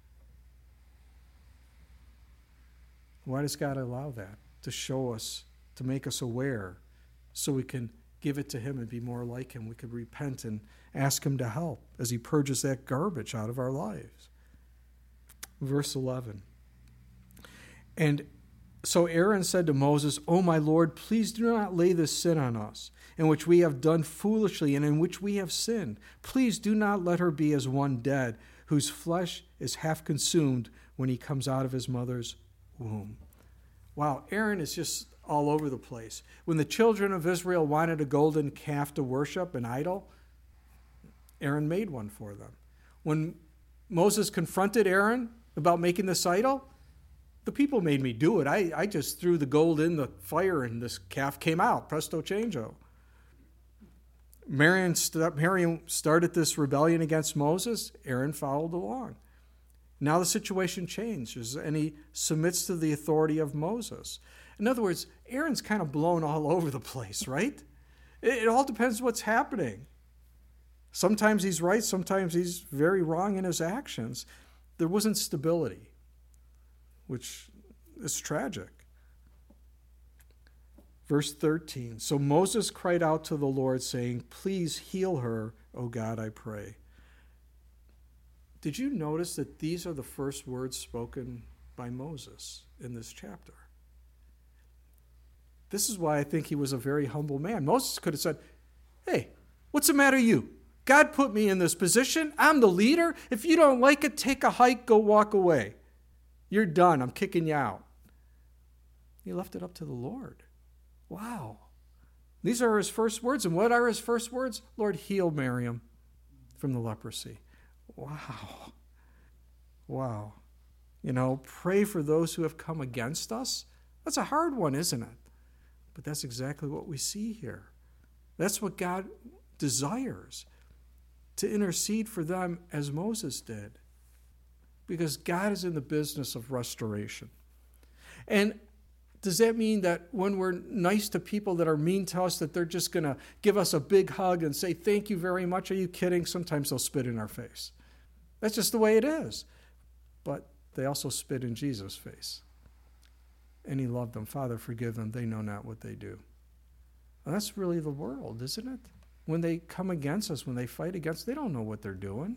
Why does God allow that? To show us, to make us aware, so we can give it to him and be more like him. We could repent and ask him to help as he purges that garbage out of our lives. Verse 11. "And so Aaron said to Moses, 'O my Lord, please do not lay this sin on us, in which we have done foolishly and in which we have sinned. Please do not let her be as one dead, whose flesh is half consumed when he comes out of his mother's womb.'" Wow, Aaron is just all over the place. When the children of Israel wanted a golden calf to worship, an idol, Aaron made one for them. When Moses confronted Aaron about making this idol, the people made me do it. I just threw the gold in the fire and this calf came out. Presto changeo. Miriam started this rebellion against Moses. Aaron followed along. Now the situation changes, and he submits to the authority of Moses. In other words, Aaron's kind of blown all over the place, right? It all depends what's happening. Sometimes he's right, sometimes he's very wrong in his actions. There wasn't stability, which is tragic. Verse 13, "So Moses cried out to the Lord, saying, 'Please heal her, O God, I pray.'" Did you notice that these are the first words spoken by Moses in this chapter? This is why I think he was a very humble man. Moses could have said, "Hey, what's the matter you? God put me in this position. I'm the leader. If you don't like it, take a hike, go walk away. You're done. I'm kicking you out. He left it up to the Lord. Wow. These are his first words. And what are his first words? Lord, heal Miriam from the leprosy. Wow. Wow. Pray for those who have come against us. That's a hard one, isn't it? But that's exactly what we see here. That's what God desires, to intercede for them as Moses did. Because God is in the business of restoration. And does that mean that when we're nice to people that are mean to us, that they're just going to give us a big hug and say, thank you very much? Are you kidding? Sometimes they'll spit in our face. That's just the way it is. But they also spit in Jesus' face. And he loved them. Father, forgive them. They know not what they do. And that's really the world, isn't it? When they come against us, when they fight against us, they don't know what they're doing.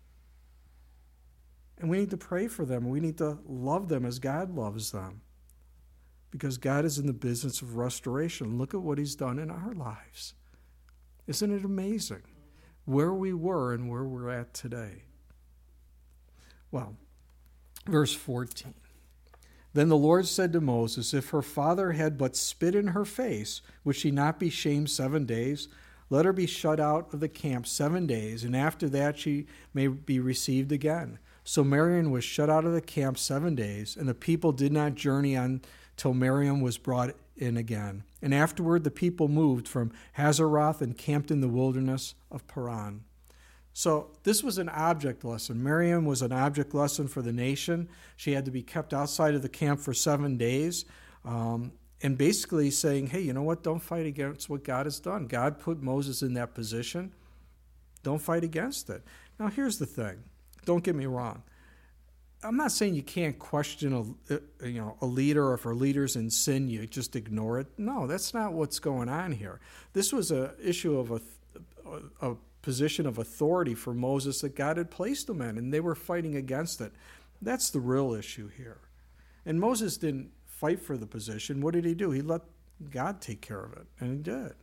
And we need to pray for them. We need to love them as God loves them. Because God is in the business of restoration. Look at what he's done in our lives. Isn't it amazing? Where we were and where we're at today. Well, verse 14. Then the Lord said to Moses, if her father had but spit in her face, would she not be shamed 7 days? Let her be shut out of the camp 7 days, and after that she may be received again. So Miriam was shut out of the camp 7 days, and the people did not journey on till Miriam was brought in again. And afterward the people moved from Hazeroth and camped in the wilderness of Paran. So this was an object lesson. Miriam was an object lesson for the nation. She had to be kept outside of the camp for 7 days. And basically saying, hey, you know what? Don't fight against what God has done. God put Moses in that position. Don't fight against it. Now, here's the thing. Don't get me wrong. I'm not saying you can't question a leader, or if a leader's in sin, you just ignore it. No, that's not what's going on here. This was an issue of a position of authority for Moses that God had placed him in, and they were fighting against it. That's the real issue here. And Moses didn't fight for the position. What did he do? He let God take care of it, and he did.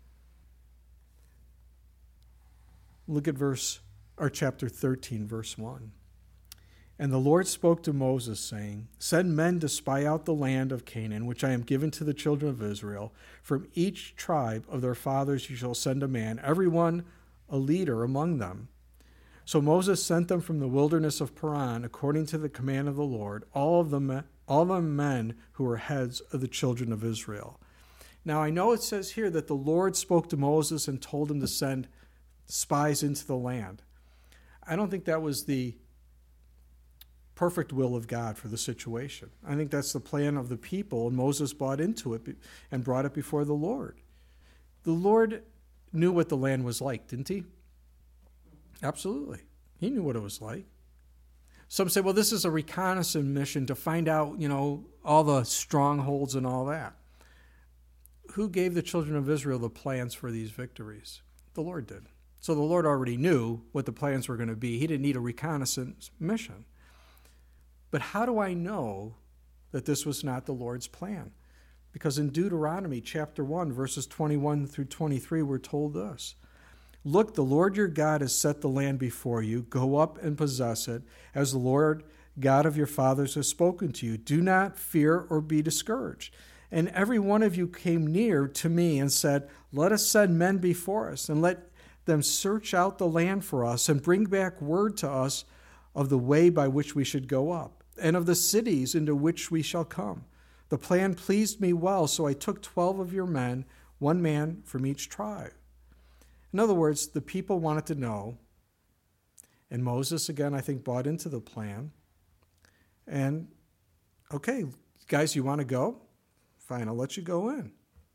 Look at chapter 13, verse 1. And the Lord spoke to Moses, saying, send men to spy out the land of Canaan, which I am given to the children of Israel. From each tribe of their fathers you shall send a man, every one a leader among them. So Moses sent them from the wilderness of Paran, according to the command of the Lord, all of them men who were heads of the children of Israel. Now I know it says here that the Lord spoke to Moses and told him to send spies into the land. I don't think that was the perfect will of God for the situation. I think that's the plan of the people, and Moses bought into it and brought it before the Lord. The Lord knew what the land was like, didn't he? Absolutely. He knew what it was like. Some say, well, this is a reconnaissance mission to find out, all the strongholds and all that. Who gave the children of Israel the plans for these victories? The Lord did. So the Lord already knew what the plans were going to be. He didn't need a reconnaissance mission. But how do I know that this was not the Lord's plan? Because in Deuteronomy chapter 1, verses 21 through 23, we're told this. Look, the Lord your God has set the land before you. Go up and possess it, as the Lord God of your fathers has spoken to you. Do not fear or be discouraged. And every one of you came near to me and said, let us send men before us, and let them search out the land for us, and bring back word to us of the way by which we should go up, and of the cities into which we shall come. The plan pleased me well, so I took 12 of your men, 1 man from each tribe. In other words, the people wanted to know, and Moses, again, I think, bought into the plan. And, okay, guys, you want to go? Fine, I'll let you go in.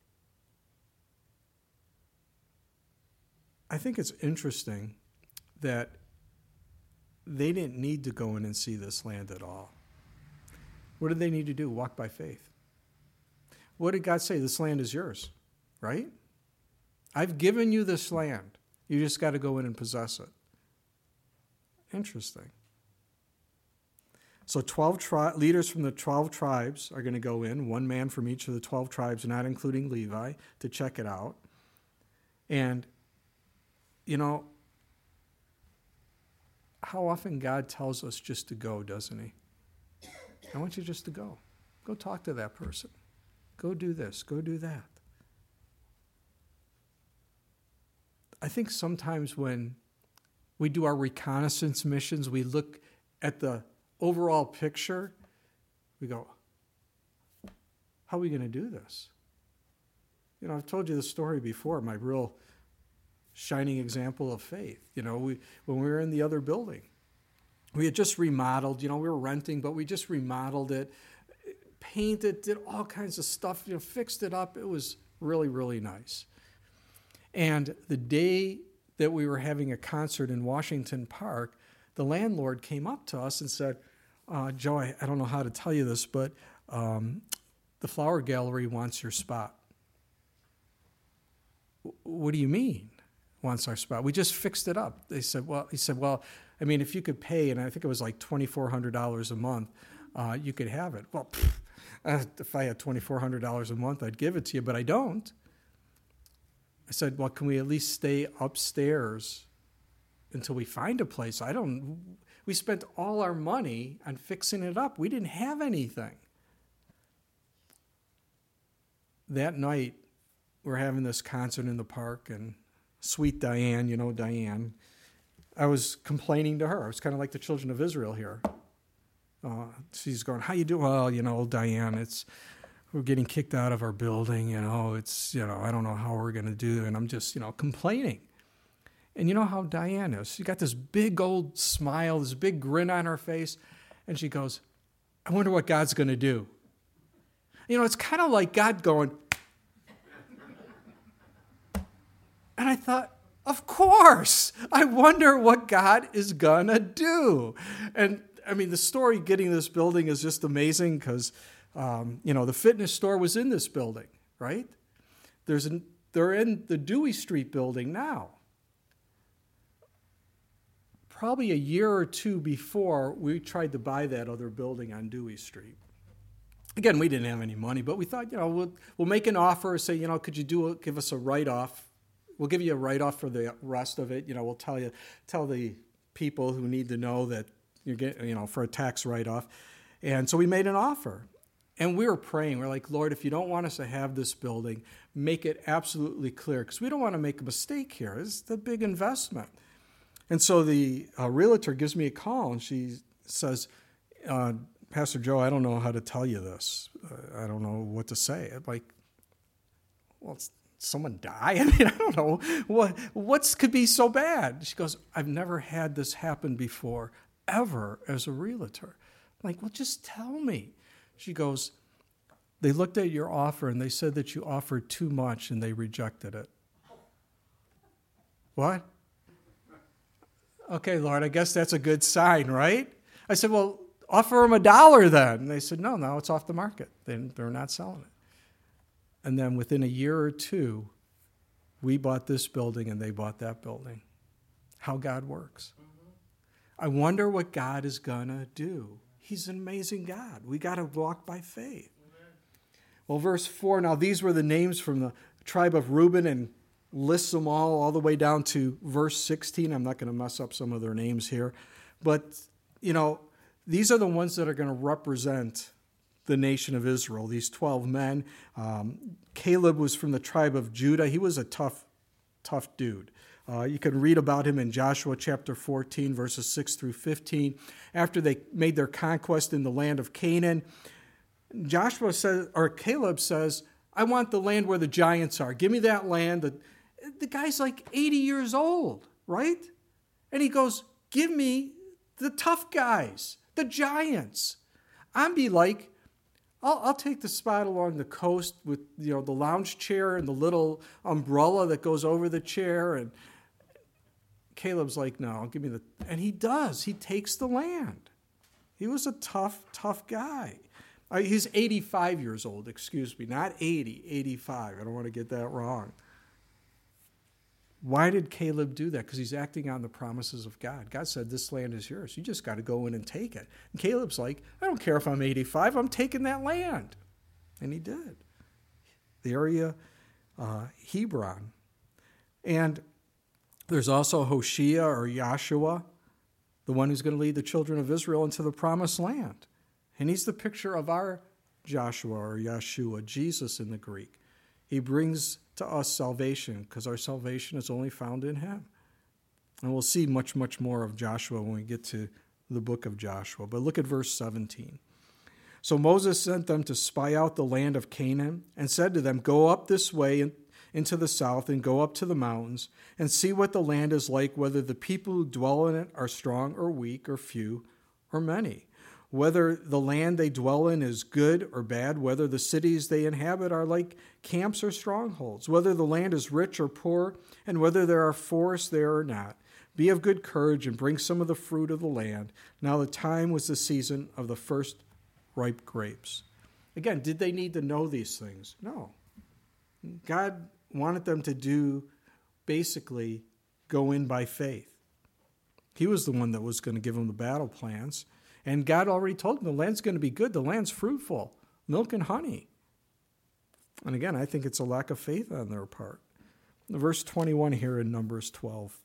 I think it's interesting that they didn't need to go in and see this land at all. What did they need to do? Walk by faith. What did God say? This land is yours, right? I've given you this land. You just got to go in and possess it. Interesting. So 12 leaders from the 12 tribes are going to go in, 1 man from each of the 12 tribes, not including Levi, to check it out. And, how often God tells us just to go, doesn't he? I want you just to go. Go talk to that person. Go do this. Go do that. I think sometimes when we do our reconnaissance missions, we look at the overall picture, we go, how are we going to do this? I've told you the story before, my real shining example of faith. When we were in the other building, we had just remodeled, we were renting, but we just remodeled it, painted, did all kinds of stuff, fixed it up. It was really, really nice. And the day that we were having a concert in Washington Park, the landlord came up to us and said, Joe, I don't know how to tell you this, but the Flower Gallery wants your spot. What do you mean, wants our spot? We just fixed it up. He said, well, if you could pay, and I think it was like $2,400 a month, you could have it. Well, if I had $2,400 a month, I'd give it to you, but I don't. I said, well, can we at least stay upstairs until we find a place? We spent all our money on fixing it up. We didn't have anything. That night, we're having this concert in the park, and sweet Diane, Diane, I was complaining to her. I was kind of like the children of Israel here. She's going, how you doing? Well, Diane, we're getting kicked out of our building, I don't know how we're going to do it. And I'm just, complaining. And you know how Diane is. She got this big old smile, this big grin on her face. And she goes, I wonder what God's going to do. It's kind of like God going. And I thought, of course, I wonder what God is going to do. And the story getting this building is just amazing because the fitness store was in this building, right? They're in the Dewey Street building now. Probably a year or two before, we tried to buy that other building on Dewey Street. Again, we didn't have any money, but we thought, we'll make an offer, say, could you give us a write-off? We'll give you a write-off for the rest of it. We'll tell the people who need to know that you're getting, for a tax write-off. And so we made an offer. And we were praying. We're like, Lord, if you don't want us to have this building, make it absolutely clear, because we don't want to make a mistake here. It's a big investment. And so the realtor gives me a call, and she says, Pastor Joe, I don't know how to tell you this. I don't know what to say. I'm like, well, someone die? I don't know. What could be so bad? She goes, I've never had this happen before, ever, as a realtor. I'm like, well, just tell me. She goes, they looked at your offer and they said that you offered too much and they rejected it. What? Okay, Lord, I guess that's a good sign, right? I said, well, offer them $1 then. And they said, no, it's off the market. They're not selling it. And then within a year or two, we bought this building and they bought that building. How God works. I wonder what God is going to do. He's an amazing God. We got to walk by faith. Amen. Well, verse 4, now these were the names from the tribe of Reuben, and lists them all the way down to verse 16. I'm not going to mess up some of their names here. But, these are the ones that are going to represent the nation of Israel, these 12 men. Caleb was from the tribe of Judah. He was a tough dude. You can read about him in Joshua chapter 14, verses 6 through 15. After they made their conquest in the land of Canaan, Caleb says, I want the land where the giants are. Give me that land. The guy's like 80 years old, right? And he goes, give me the tough guys, the giants. I'd be like, I'll take the spot along the coast with the lounge chair and the little umbrella that goes over the chair. And Caleb's like, no, give me and he does. He takes the land. He was a tough guy. He's 85 years old, excuse me, not 80, 85. I don't want to get that wrong. Why did Caleb do that? Because he's acting on the promises of God. God said, this land is yours. You just got to go in and take it. And Caleb's like, I don't care if I'm 85. I'm taking that land. And he did. The area, Hebron. And there's also Hoshea or Joshua. the one who's going to lead the children of Israel into the promised land. And he's the picture of our Joshua or Yeshua, Jesus in the Greek. He brings to us salvation because our salvation is only found in him. And we'll see much, much more of Joshua when we get to the book of Joshua. But look at verse 17. So Moses sent them to spy out the land of Canaan and said to them, "Go up this way into the south and go up to the mountains and see what the land is like, whether the people who dwell in it are strong or weak or few or many, whether the land they dwell in is good or bad, whether the cities they inhabit are like camps or strongholds, whether the land is rich or poor, and whether there are forests there or not. Be of good courage and bring some of the fruit of the land." Now the time was the season of the first ripe grapes. Again, did they need to know these things? No. God wanted them to basically go in by faith. He was the one that was going to give them the battle plans. And God already told them the land's going to be good. The land's fruitful, milk and honey. And again, I think it's a lack of faith on their part. Verse 21 here in Numbers 12.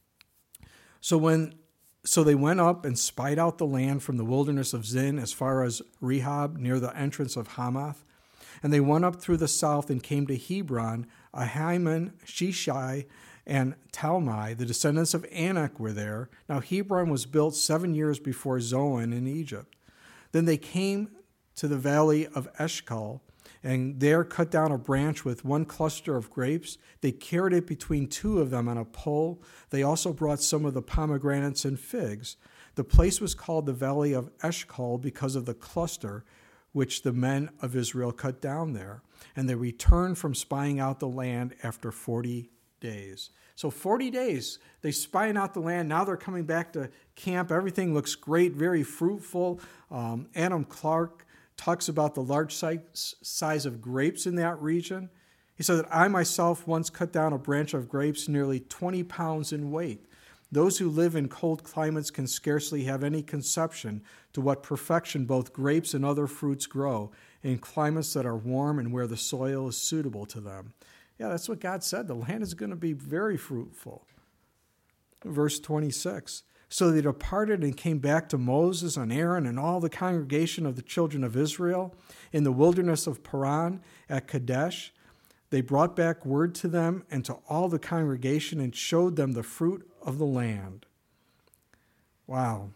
So they went up and spied out the land from the wilderness of Zin as far as Rehob, near the entrance of Hamath. And they went up through the south and came to Hebron. Ahiman, Sheshai, and Talmai, the descendants of Anak, were there. Now Hebron was built 7 years before Zoan in Egypt. Then they came to the valley of Eshcol, and there cut down a branch with one cluster of grapes. They carried it between two of them on a pole. They also brought some of the pomegranates and figs. The place was called the valley of Eshcol because of the cluster which the men of Israel cut down there. And they returned from spying out the land after 40 days. So 40 days, they spying out the land. Now they're coming back to camp. Everything looks great, very fruitful. Adam Clark talks about the large size of grapes in that region. He said that I myself once cut down a branch of grapes nearly 20 pounds in weight. Those who live in cold climates can scarcely have any conception to what perfection both grapes and other fruits grow in climates that are warm and where the soil is suitable to them. Yeah, that's what God said. The land is going to be very fruitful. Verse 26. So they departed and came back to Moses and Aaron and all the congregation of the children of Israel in the wilderness of Paran at Kadesh. They brought back word to them and to all the congregation and showed them the fruit of the land. Wow.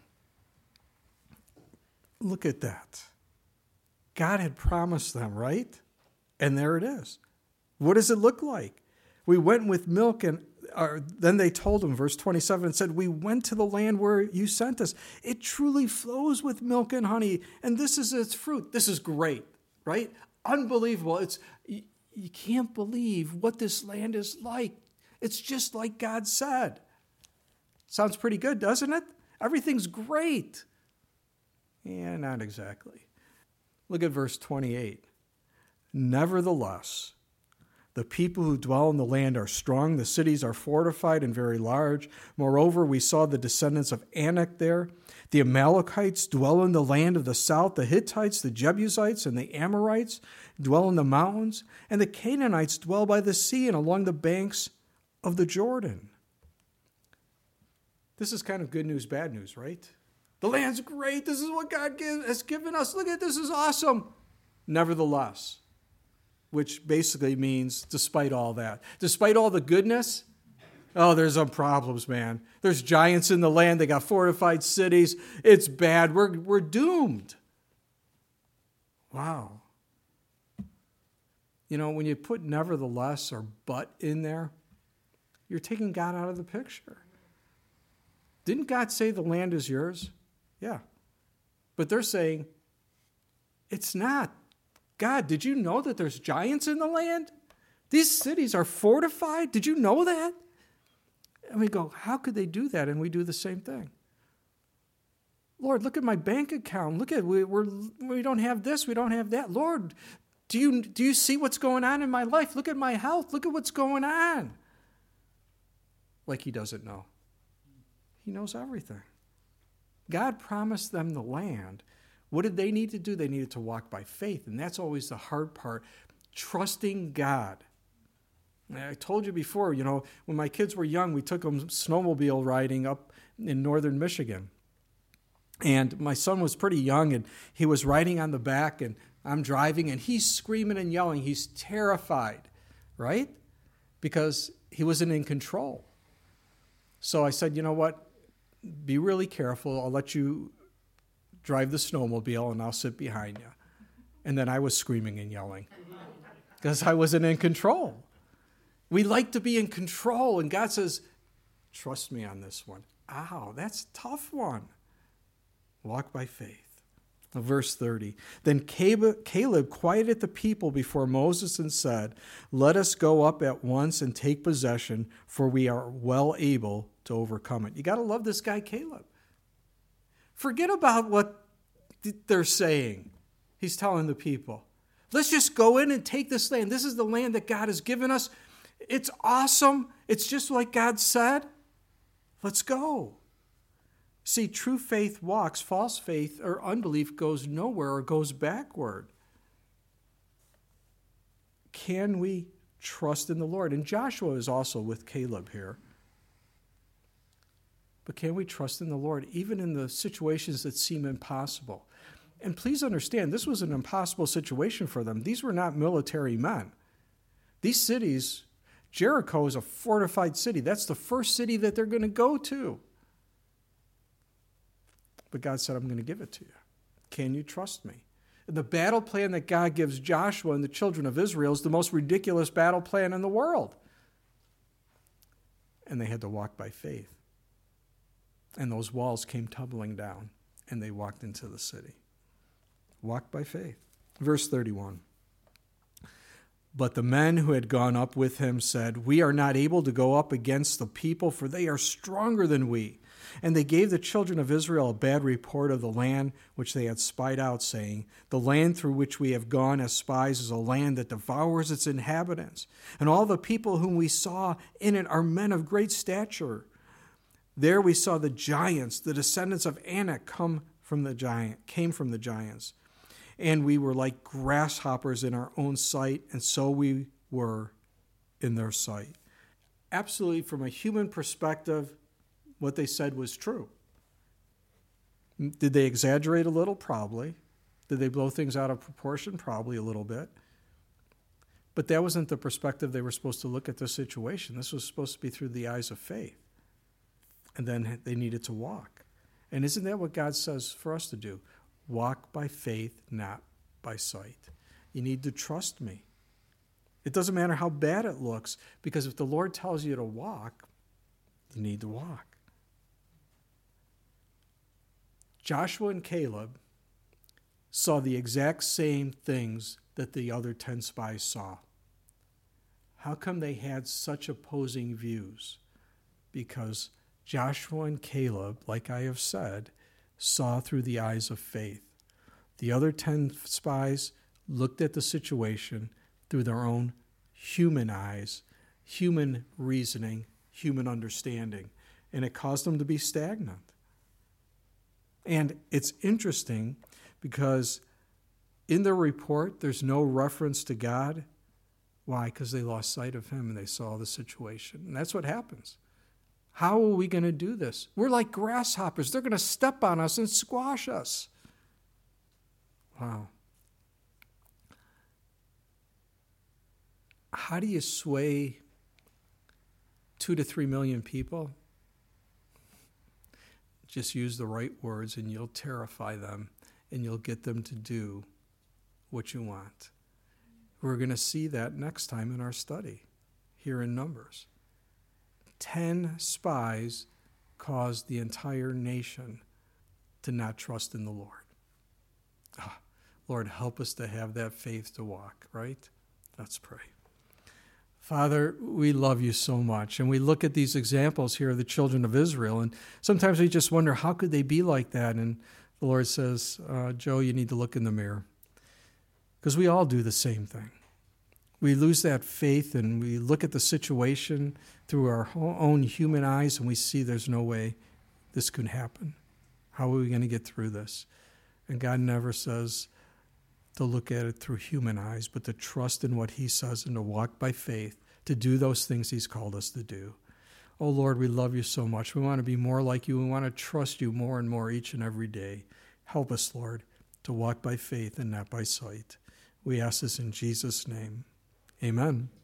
Look at that. God had promised them, right? And there it is. What does it look like? We went with milk and then they told him, verse 27, and said, "We went to the land where you sent us. It truly flows with milk and honey, and this is its fruit." This is great, right? Unbelievable. You can't believe what this land is like. It's just like God said. Sounds pretty good, doesn't it? Everything's great. Yeah, not exactly. Look at verse 28. Nevertheless, the people who dwell in the land are strong. The cities are fortified and very large. Moreover, we saw the descendants of Anak there. The Amalekites dwell in the land of the south. The Hittites, the Jebusites, and the Amorites dwell in the mountains. And the Canaanites dwell by the sea and along the banks of the Jordan. This is kind of good news, bad news, right? The land's great. This is what God has given us. Look at this. Is awesome. Nevertheless, which basically means despite all that, despite all the goodness, there's some problems, man. There's giants in the land. They got fortified cities. It's bad. We're doomed. Wow. You know, when you put nevertheless or but in there, you're taking God out of the picture. Didn't God say the land is yours? Yeah. But they're saying it's not. God, did you know that there's giants in the land? These cities are fortified. Did you know that? And we go, how could they do that? And we do the same thing. Lord, look at my bank account. Look at we don't have this, we don't have that. Lord, do you see what's going on in my life? Look at my health. Look at what's going on. Like he doesn't know. He knows everything. God promised them the land. What did they need to do? They needed to walk by faith, and that's always the hard part, trusting God. I told you before, when my kids were young, we took them snowmobile riding up in northern Michigan. And my son was pretty young, and he was riding on the back, and I'm driving, and he's screaming and yelling. He's terrified, right? Because he wasn't in control. So I said, you know what? Be really careful. I'll let you drive the snowmobile, and I'll sit behind you. And then I was screaming and yelling because I wasn't in control. We like to be in control, and God says, trust me on this one. Ow, that's a tough one. Walk by faith. Verse 30. Then Caleb quieted the people before Moses and said, let us go up at once and take possession, for we are well able to overcome it. You got to love this guy, Caleb. Forget about what they're saying. He's telling the people, let's just go in and take this land. This is the land that God has given us. It's awesome. It's just like God said. Let's go. See, true faith walks. False faith or unbelief goes nowhere or goes backward. Can we trust in the Lord? And Joshua is also with Caleb here. But can we trust in the Lord even in the situations that seem impossible? And please understand, this was an impossible situation for them. These were not military men. These cities, Jericho is a fortified city. That's the first city that they're going to go to. But God said, I'm going to give it to you. Can you trust me? And the battle plan that God gives Joshua and the children of Israel is the most ridiculous battle plan in the world. And they had to walk by faith. And those walls came tumbling down, and they walked into the city. Walk by faith. Verse 31. But the men who had gone up with him said, we are not able to go up against the people, for they are stronger than we. And they gave the children of Israel a bad report of the land which they had spied out, saying, the land through which we have gone as spies is a land that devours its inhabitants. And all the people whom we saw in it are men of great stature. There we saw the giants, the descendants of Anak came from the giants. And we were like grasshoppers in our own sight, and so we were in their sight. Absolutely, from a human perspective, what they said was true. Did they exaggerate a little? Probably. Did they blow things out of proportion? Probably a little bit. But that wasn't the perspective they were supposed to look at the situation. This was supposed to be through the eyes of faith. And then they needed to walk. And isn't that what God says for us to do? Walk by faith, not by sight. You need to trust me. It doesn't matter how bad it looks, because if the Lord tells you to walk, you need to walk. Joshua and Caleb saw the exact same things that the other 10 spies saw. How come they had such opposing views? Because Joshua and Caleb, like I have said, saw through the eyes of faith. The other 10 spies looked at the situation through their own human eyes, human reasoning, human understanding, and it caused them to be stagnant. And it's interesting because in their report, there's no reference to God. Why? Because they lost sight of him and they saw the situation. And that's what happens. How are we going to do this? We're like grasshoppers. They're going to step on us and squash us. Wow. How do you sway 2 to 3 million people? Just use the right words and you'll terrify them and you'll get them to do what you want. We're going to see that next time in our study here in Numbers. 10 spies caused the entire nation to not trust in the Lord. Lord, help us to have that faith to walk, right? Let's pray. Father, we love you so much, and we look at these examples here of the children of Israel, and sometimes we just wonder, how could they be like that? And the Lord says, Joe, you need to look in the mirror, because we all do the same thing. We lose that faith, and we look at the situation through our own human eyes, and we see there's no way this could happen. How are we going to get through this? And God never says to look at it through human eyes, but to trust in what he says and to walk by faith, to do those things he's called us to do. Oh, Lord, we love you so much. We want to be more like you. We want to trust you more and more each and every day. Help us, Lord, to walk by faith and not by sight. We ask this in Jesus' name. Amen.